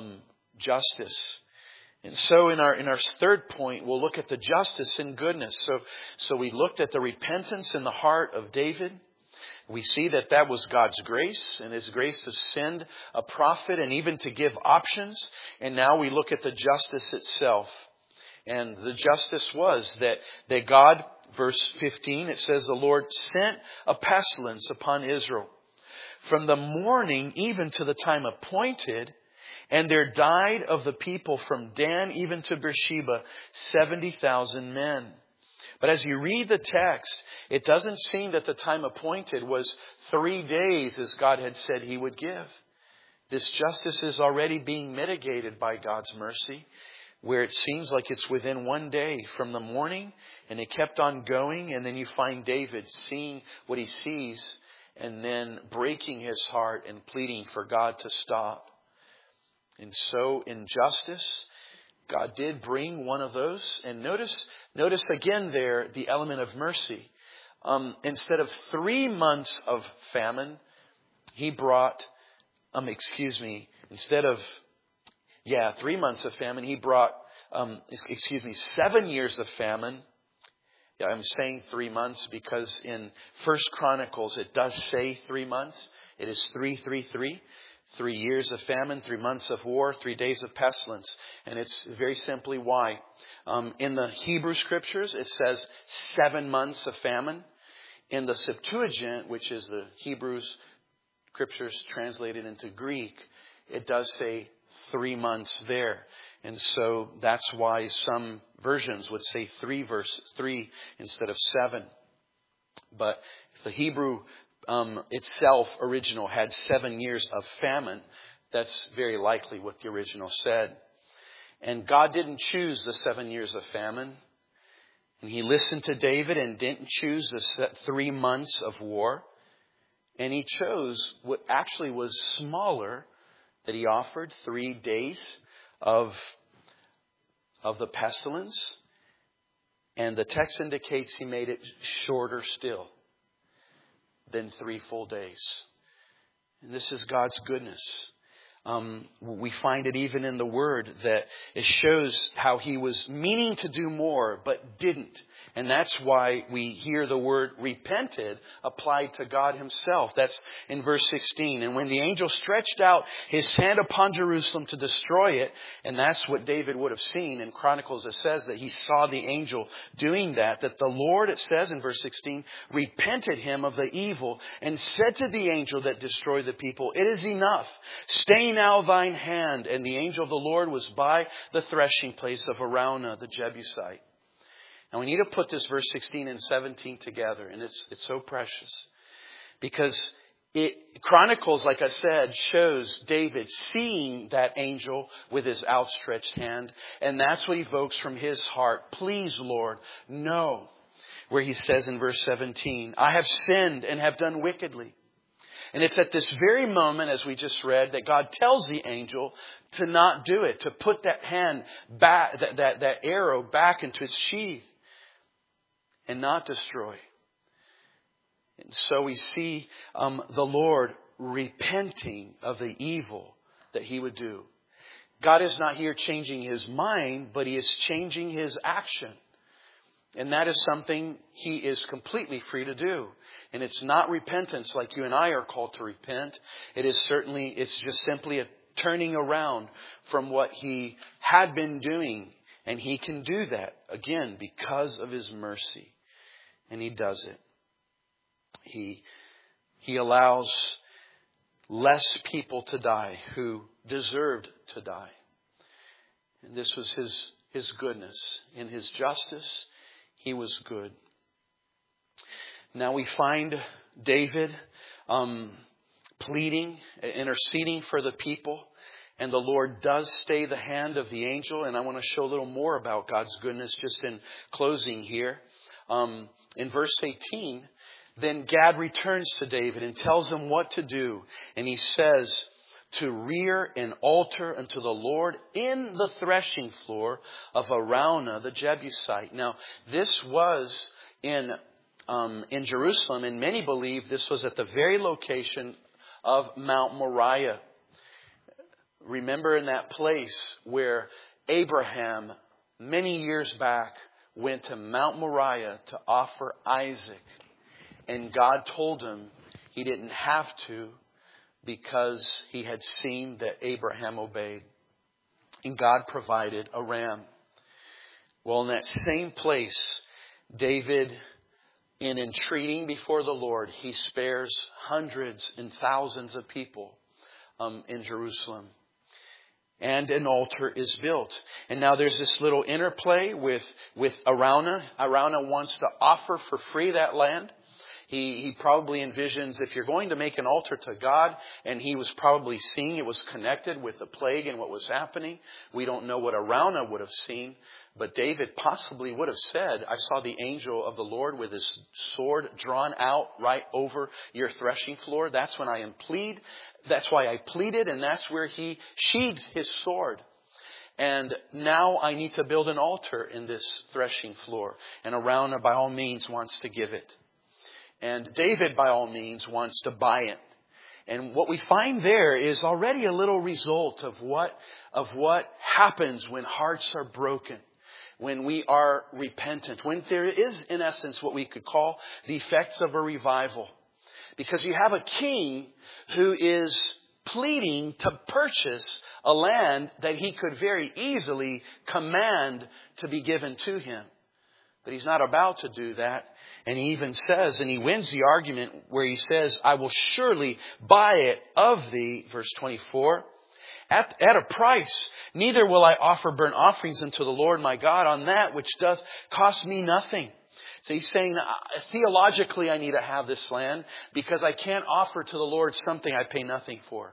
justice. And so in our third point, we'll look at the justice and goodness. So we looked at the repentance in the heart of David. We see that was God's grace, and His grace to send a prophet and even to give options. And now we look at the justice itself. And the justice was that God, verse 15, it says, the Lord sent a pestilence upon Israel from the morning even to the time appointed. And there died of the people from Dan even to Beersheba 70,000 men. But as you read the text, it doesn't seem that the time appointed was 3 days as God had said He would give. This justice is already being mitigated by God's mercy, where it seems like it's within 1 day from the morning, and it kept on going. And then you find David seeing what he sees and then breaking his heart and pleading for God to stop. And so in justice, God did bring one of those. And notice again there the element of mercy. Instead of 3 months of famine, He brought, 3 months of famine, He brought, 7 years of famine. Yeah, I'm saying 3 months because in 1 Chronicles it does say 3 months. It is 333. 3 years of famine, 3 months of war, 3 days of pestilence. And it's very simply why. In the Hebrew Scriptures, it says 7 months of famine. In the Septuagint, which is the Hebrew Scriptures translated into Greek, it does say 3 months there. And so that's why some versions would say 3 instead of 7. But if the Hebrew itself, original, had 7 years of famine, that's very likely what the original said. And God didn't choose the 7 years of famine. And He listened to David and didn't choose the 3 months of war. And He chose what actually was smaller, that He offered 3 days of the pestilence. And the text indicates He made it shorter still than 3 full days. And this is God's goodness. We find it even in the Word that it shows how He was meaning to do more, but didn't. And that's why we hear the word repented applied to God himself. That's in verse 16. And when the angel stretched out his hand upon Jerusalem to destroy it, and that's what David would have seen. In Chronicles it says that he saw the angel doing that the Lord, it says in verse 16, repented him of the evil and said to the angel that destroyed the people, it is enough. Stay now thine hand. And the angel of the Lord was by the threshing place of Araunah the Jebusite. Now we need to put this verse 16 and 17 together. And it's so precious. Because Chronicles, like I said, shows David seeing that angel with his outstretched hand. And that's what evokes from his heart. Please, Lord, no. Where he says in verse 17, I have sinned and have done wickedly. And it's at this very moment, as we just read, that God tells the angel to not do it, to put that hand back, that arrow back into its sheath and not destroy. And so we see the Lord repenting of the evil that he would do. God is not here changing his mind, but he is changing his action. And that is something he is completely free to do. And it's not repentance like you and I are called to repent. It's just simply a turning around from what he had been doing. And he can do that, again, because of his mercy. And he does it. He allows less people to die who deserved to die. And this was his goodness. In his justice, he was good. Now we find David pleading, interceding for the people. And the Lord does stay the hand of the angel. And I want to show a little more about God's goodness just in closing here. In verse 18, then Gad returns to David and tells him what to do. And he says to rear an altar unto the Lord in the threshing floor of Araunah the Jebusite. Now, this was in Jerusalem, and many believe this was at the very location of Mount Moriah. Remember in that place where Abraham, many years back, went to Mount Moriah to offer Isaac. And God told him he didn't have to because he had seen that Abraham obeyed. And God provided a ram. Well, in that same place, David, in entreating before the Lord, he spares hundreds and thousands of people in Jerusalem. And an altar is built. And now there's this little interplay with Araunah. Araunah wants to offer for free that land. He probably envisions if you're going to make an altar to God, and he was probably seeing it was connected with the plague and what was happening. We don't know what Araunah would have seen, but David possibly would have said, I saw the angel of the Lord with his sword drawn out right over your threshing floor. That's when that's why I pleaded, and that's where he sheathed his sword. And now I need to build an altar in this threshing floor. And Araunah by all means wants to give it. And David, by all means, wants to buy it. And what we find there is already a little result of what happens when hearts are broken, when we are repentant, when there is, in essence, what we could call the effects of a revival. Because you have a king who is pleading to purchase a land that he could very easily command to be given to him. But he's not about to do that. And he even says, and he wins the argument where he says, I will surely buy it of thee, verse 24, at a price. Neither will I offer burnt offerings unto the Lord my God on that which doth cost me nothing. So he's saying, theologically, I need to have this land because I can't offer to the Lord something I pay nothing for.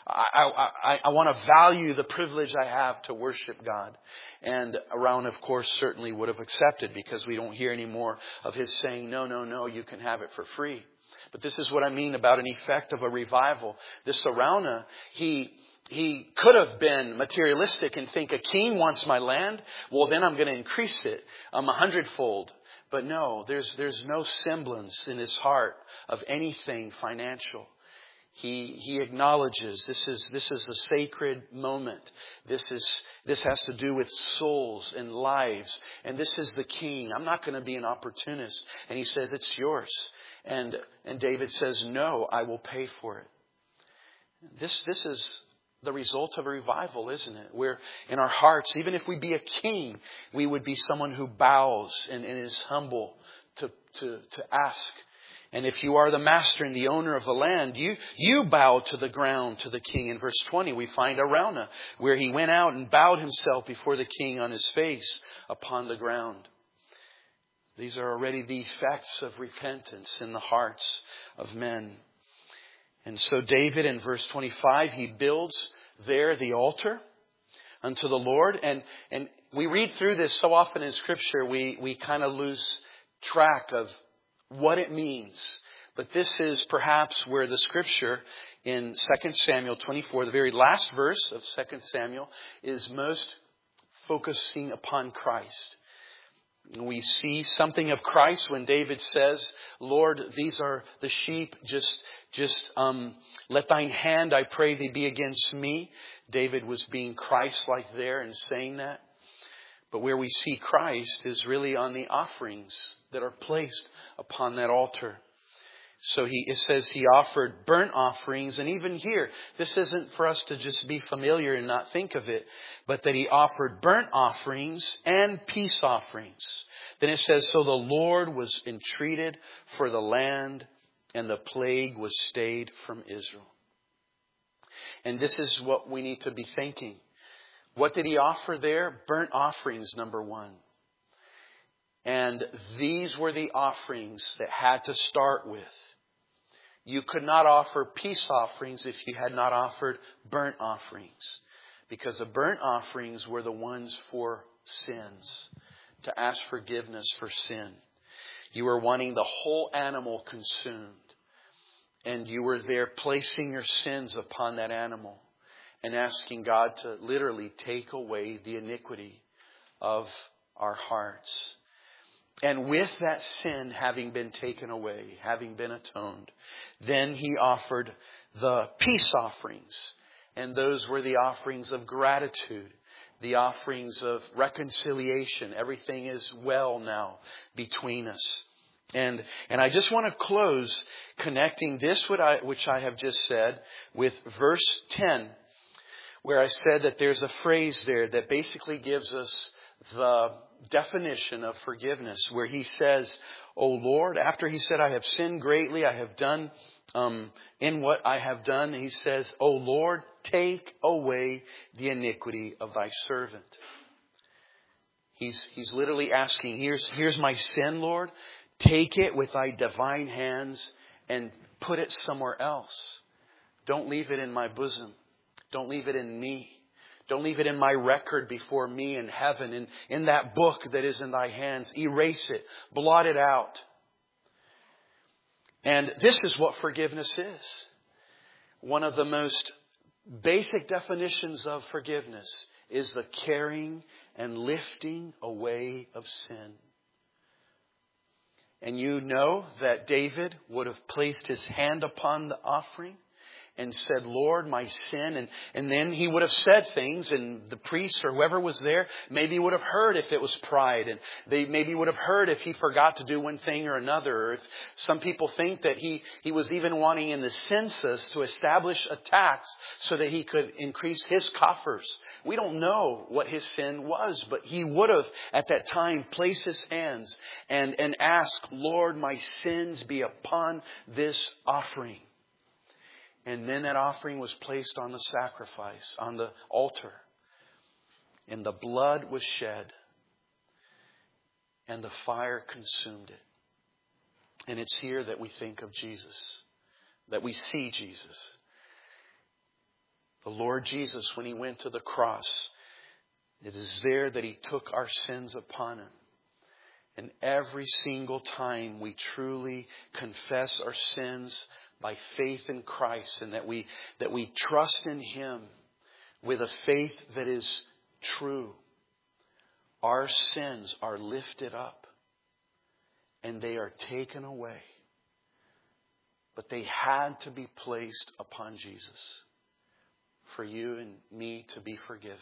I want to value the privilege I have to worship God. And Araunah, of course, certainly would have accepted because we don't hear any more of his saying, no, you can have it for free. But this is what I mean about an effect of a revival. This Araunah, he could have been materialistic and think a king wants my land. Well, then I'm going to increase it 100-fold. But no, there's no semblance in his heart of anything financial. He acknowledges this is a sacred moment. This has to do with souls and lives. And this is the king. I'm not going to be an opportunist. And he says, it's yours. And David says, no, I will pay for it. This is the result of a revival, isn't it? Where in our hearts, even if we be a king, we would be someone who bows and is humble to ask. And if you are the master and the owner of the land, you bow to the ground to the king. In verse 20, we find Araunah, where he went out and bowed himself before the king on his face upon the ground. These are already the effects of repentance in the hearts of men. And so David in verse 25, he builds there the altar unto the Lord. And we read through this so often in Scripture, we kind of lose track of what it means. But this is perhaps where the Scripture in 2 Samuel 24, the very last verse of 2 Samuel, is most focusing upon Christ. We see something of Christ when David says, Lord, these are the sheep. Just let thine hand, I pray thee, be against me. David was being Christ-like there and saying that. But where we see Christ is really on the offerings that are placed upon that altar. So it says he offered burnt offerings. And even here, this isn't for us to just be familiar and not think of it, but that he offered burnt offerings and peace offerings. Then it says, so the Lord was entreated for the land, and the plague was stayed from Israel. And this is what we need to be thinking. What did he offer there? Burnt offerings, number one. And these were the offerings that had to start with. You could not offer peace offerings if you had not offered burnt offerings. Because the burnt offerings were the ones for sins. To ask forgiveness for sin. You were wanting the whole animal consumed. And you were there placing your sins upon that animal. And asking God to literally take away the iniquity of our hearts. And with that sin having been taken away, having been atoned, then he offered the peace offerings. And those were the offerings of gratitude, the offerings of reconciliation. Everything is well now between us. And I just want to close connecting this, which I have just said, with verse 10, where I said that there's a phrase there that basically gives us the definition of forgiveness, where he says, O Lord, after he said, I have sinned greatly, I have done in what I have done, he says, O Lord, take away the iniquity of thy servant. He's literally asking, here's my sin, Lord. Take it with thy divine hands and put it somewhere else. Don't leave it in my bosom. Don't leave it in me. Don't leave it in my record before me in heaven. And in that book that is in thy hands, erase it. Blot it out. And this is what forgiveness is. One of the most basic definitions of forgiveness is the carrying and lifting away of sin. And you know that David would have placed his hand upon the offering and said, Lord, my sin. And then he would have said things, and the priest or whoever was there maybe would have heard if it was pride. And they maybe would have heard if he forgot to do one thing or another. Or if some people think that he was even wanting in the census to establish a tax so that he could increase his coffers. We don't know what his sin was, but he would have at that time placed his hands and asked, Lord, my sins be upon this offering. And then that offering was placed on the sacrifice, on the altar. And the blood was shed. And the fire consumed it. And it's here that we think of Jesus. That we see Jesus. The Lord Jesus, when He went to the cross, it is there that He took our sins upon Him. And every single time we truly confess our sins by faith in Christ, and that we trust in Him with a faith that is true, our sins are lifted up and they are taken away. But they had to be placed upon Jesus for you and me to be forgiven.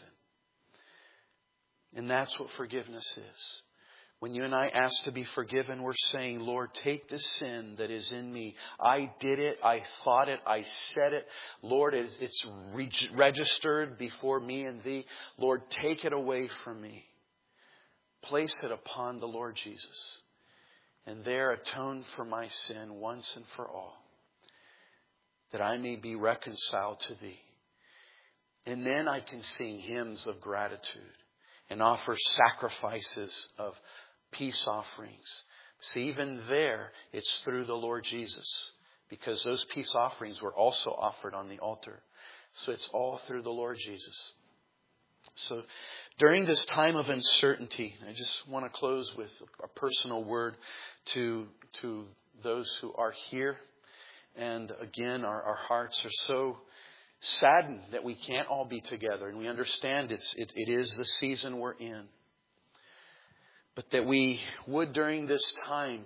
And that's what forgiveness is. When you and I ask to be forgiven, we're saying, Lord, take this sin that is in me. I did it. I thought it. I said it. Lord, it's registered before me and Thee. Lord, take it away from me. Place it upon the Lord Jesus. And there atone for my sin once and for all. That I may be reconciled to Thee. And then I can sing hymns of gratitude and offer sacrifices of peace offerings. See, even there, it's through the Lord Jesus. Because those peace offerings were also offered on the altar. So it's all through the Lord Jesus. So during this time of uncertainty, I just want to close with a personal word to those who are here. And again, our hearts are so saddened that we can't all be together. And we understand it is the season we're in. But that we would during this time,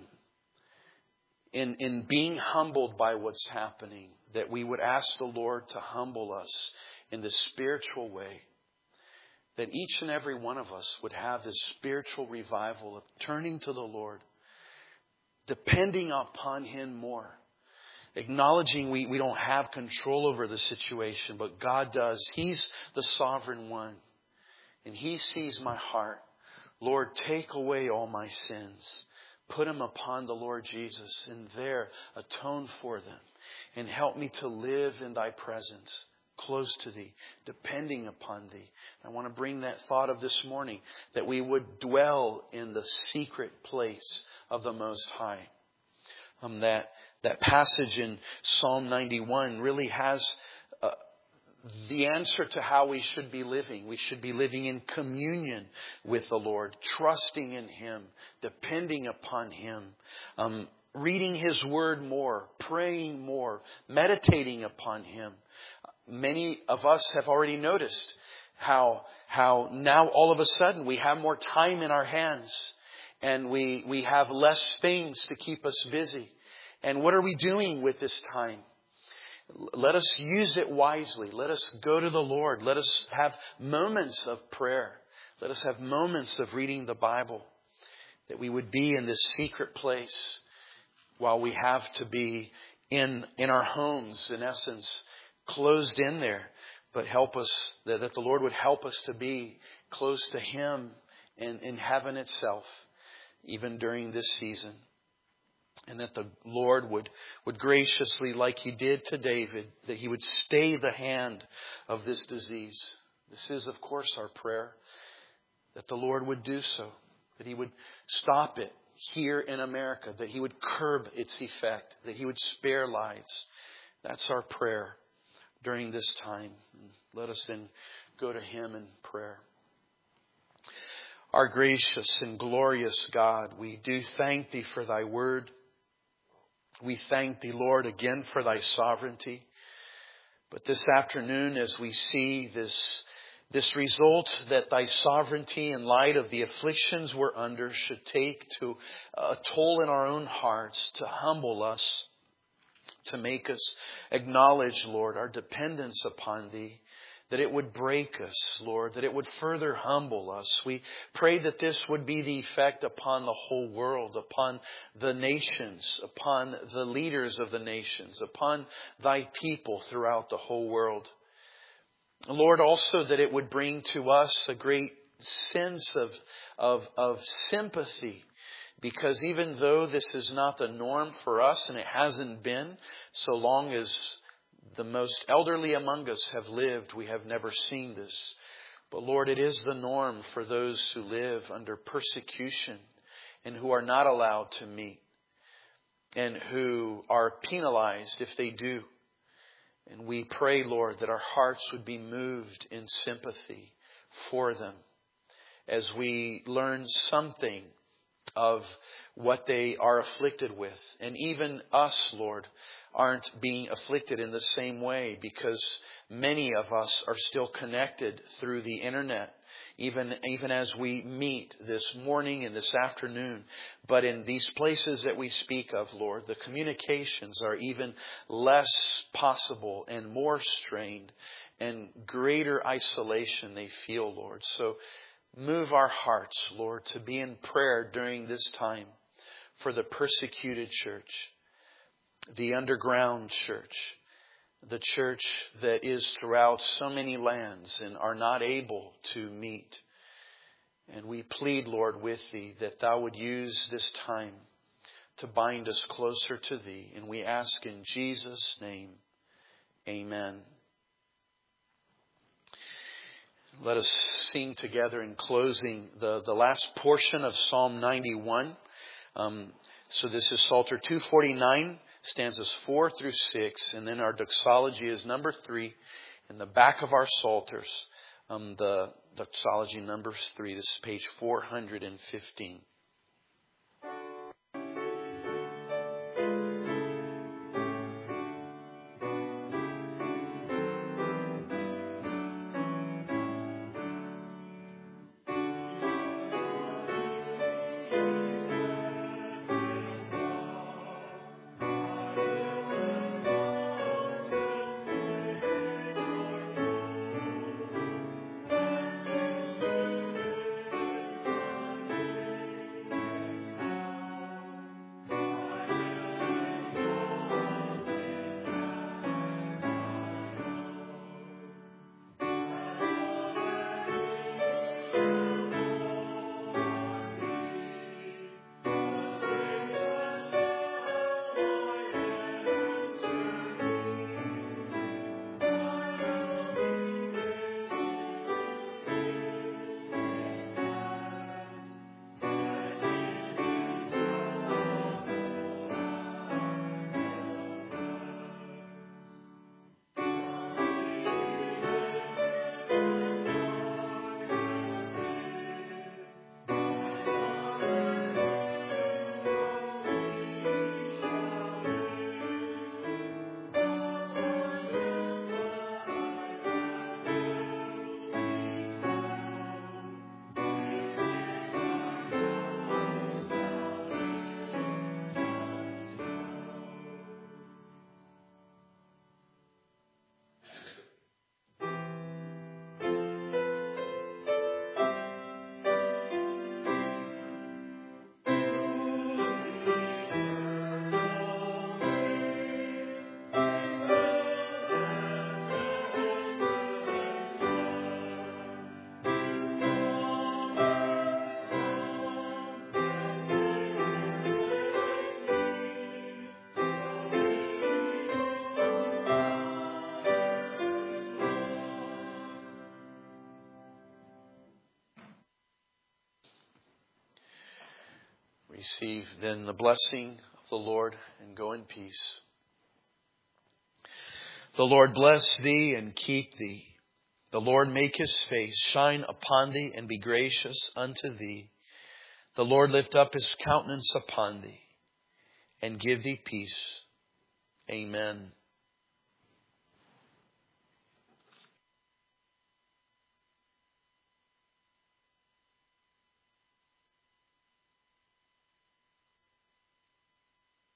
in being humbled by what's happening, that we would ask the Lord to humble us in the spiritual way. That each and every one of us would have this spiritual revival of turning to the Lord, depending upon Him more. Acknowledging we don't have control over the situation, but God does. He's the sovereign one. And He sees my heart. Lord, take away all my sins. Put them upon the Lord Jesus, and there atone for them. And help me to live in Thy presence, close to Thee, depending upon Thee. I want to bring that thought of this morning, that we would dwell in the secret place of the Most High. That passage in Psalm 91 really has the answer to how we should be living. We should be living in communion with the Lord, trusting in Him, depending upon Him, reading His Word more, praying more, meditating upon Him. Many of us have already noticed how now all of a sudden we have more time in our hands and we have less things to keep us busy. And what are we doing with this time? Let us use it wisely. Let us go to the Lord. Let us have moments of prayer. Let us have moments of reading the Bible. That we would be in this secret place while we have to be in our homes, in essence, closed in there. But help us, that the Lord would help us to be close to Him and in heaven itself, even during this season. And that the Lord would graciously, like He did to David, that He would stay the hand of this disease. This is, of course, our prayer. That the Lord would do so. That He would stop it here in America. That He would curb its effect. That He would spare lives. That's our prayer during this time. Let us then go to Him in prayer. Our gracious and glorious God, we do thank Thee for Thy word. We thank Thee, Lord, again for Thy sovereignty. But this afternoon, as we see this result that Thy sovereignty in light of the afflictions we're under should take to a toll in our own hearts, to humble us, to make us acknowledge, Lord, our dependence upon Thee. That it would break us, Lord, that it would further humble us. We pray that this would be the effect upon the whole world, upon the nations, upon the leaders of the nations, upon Thy people throughout the whole world. Lord, also that it would bring to us a great sense of sympathy. Because even though this is not the norm for us, and it hasn't been so long as the most elderly among us have lived, we have never seen this. But Lord, it is the norm for those who live under persecution and who are not allowed to meet and who are penalized if they do. And we pray, Lord, that our hearts would be moved in sympathy for them as we learn something of what they are afflicted with. And even us, Lord, aren't being afflicted in the same way, because many of us are still connected through the internet even as we meet this morning and this afternoon. But in these places that we speak of, Lord, the communications are even less possible and more strained, and greater isolation they feel, Lord. So move our hearts, Lord, to be in prayer during this time for the persecuted church, the underground church, the church that is throughout so many lands and are not able to meet. And we plead, Lord, with Thee that Thou would use this time to bind us closer to Thee. And we ask in Jesus' name, amen. Let us sing together in closing the last portion of Psalm 91. So this is Psalter 249. Stanzas 4 through 6, and then our doxology is number 3 in the back of our psalters. The doxology number 3. This is page 415. Receive then the blessing of the Lord and go in peace. The Lord bless thee and keep thee. The Lord make His face shine upon thee and be gracious unto thee. The Lord lift up His countenance upon thee and give thee peace. Amen.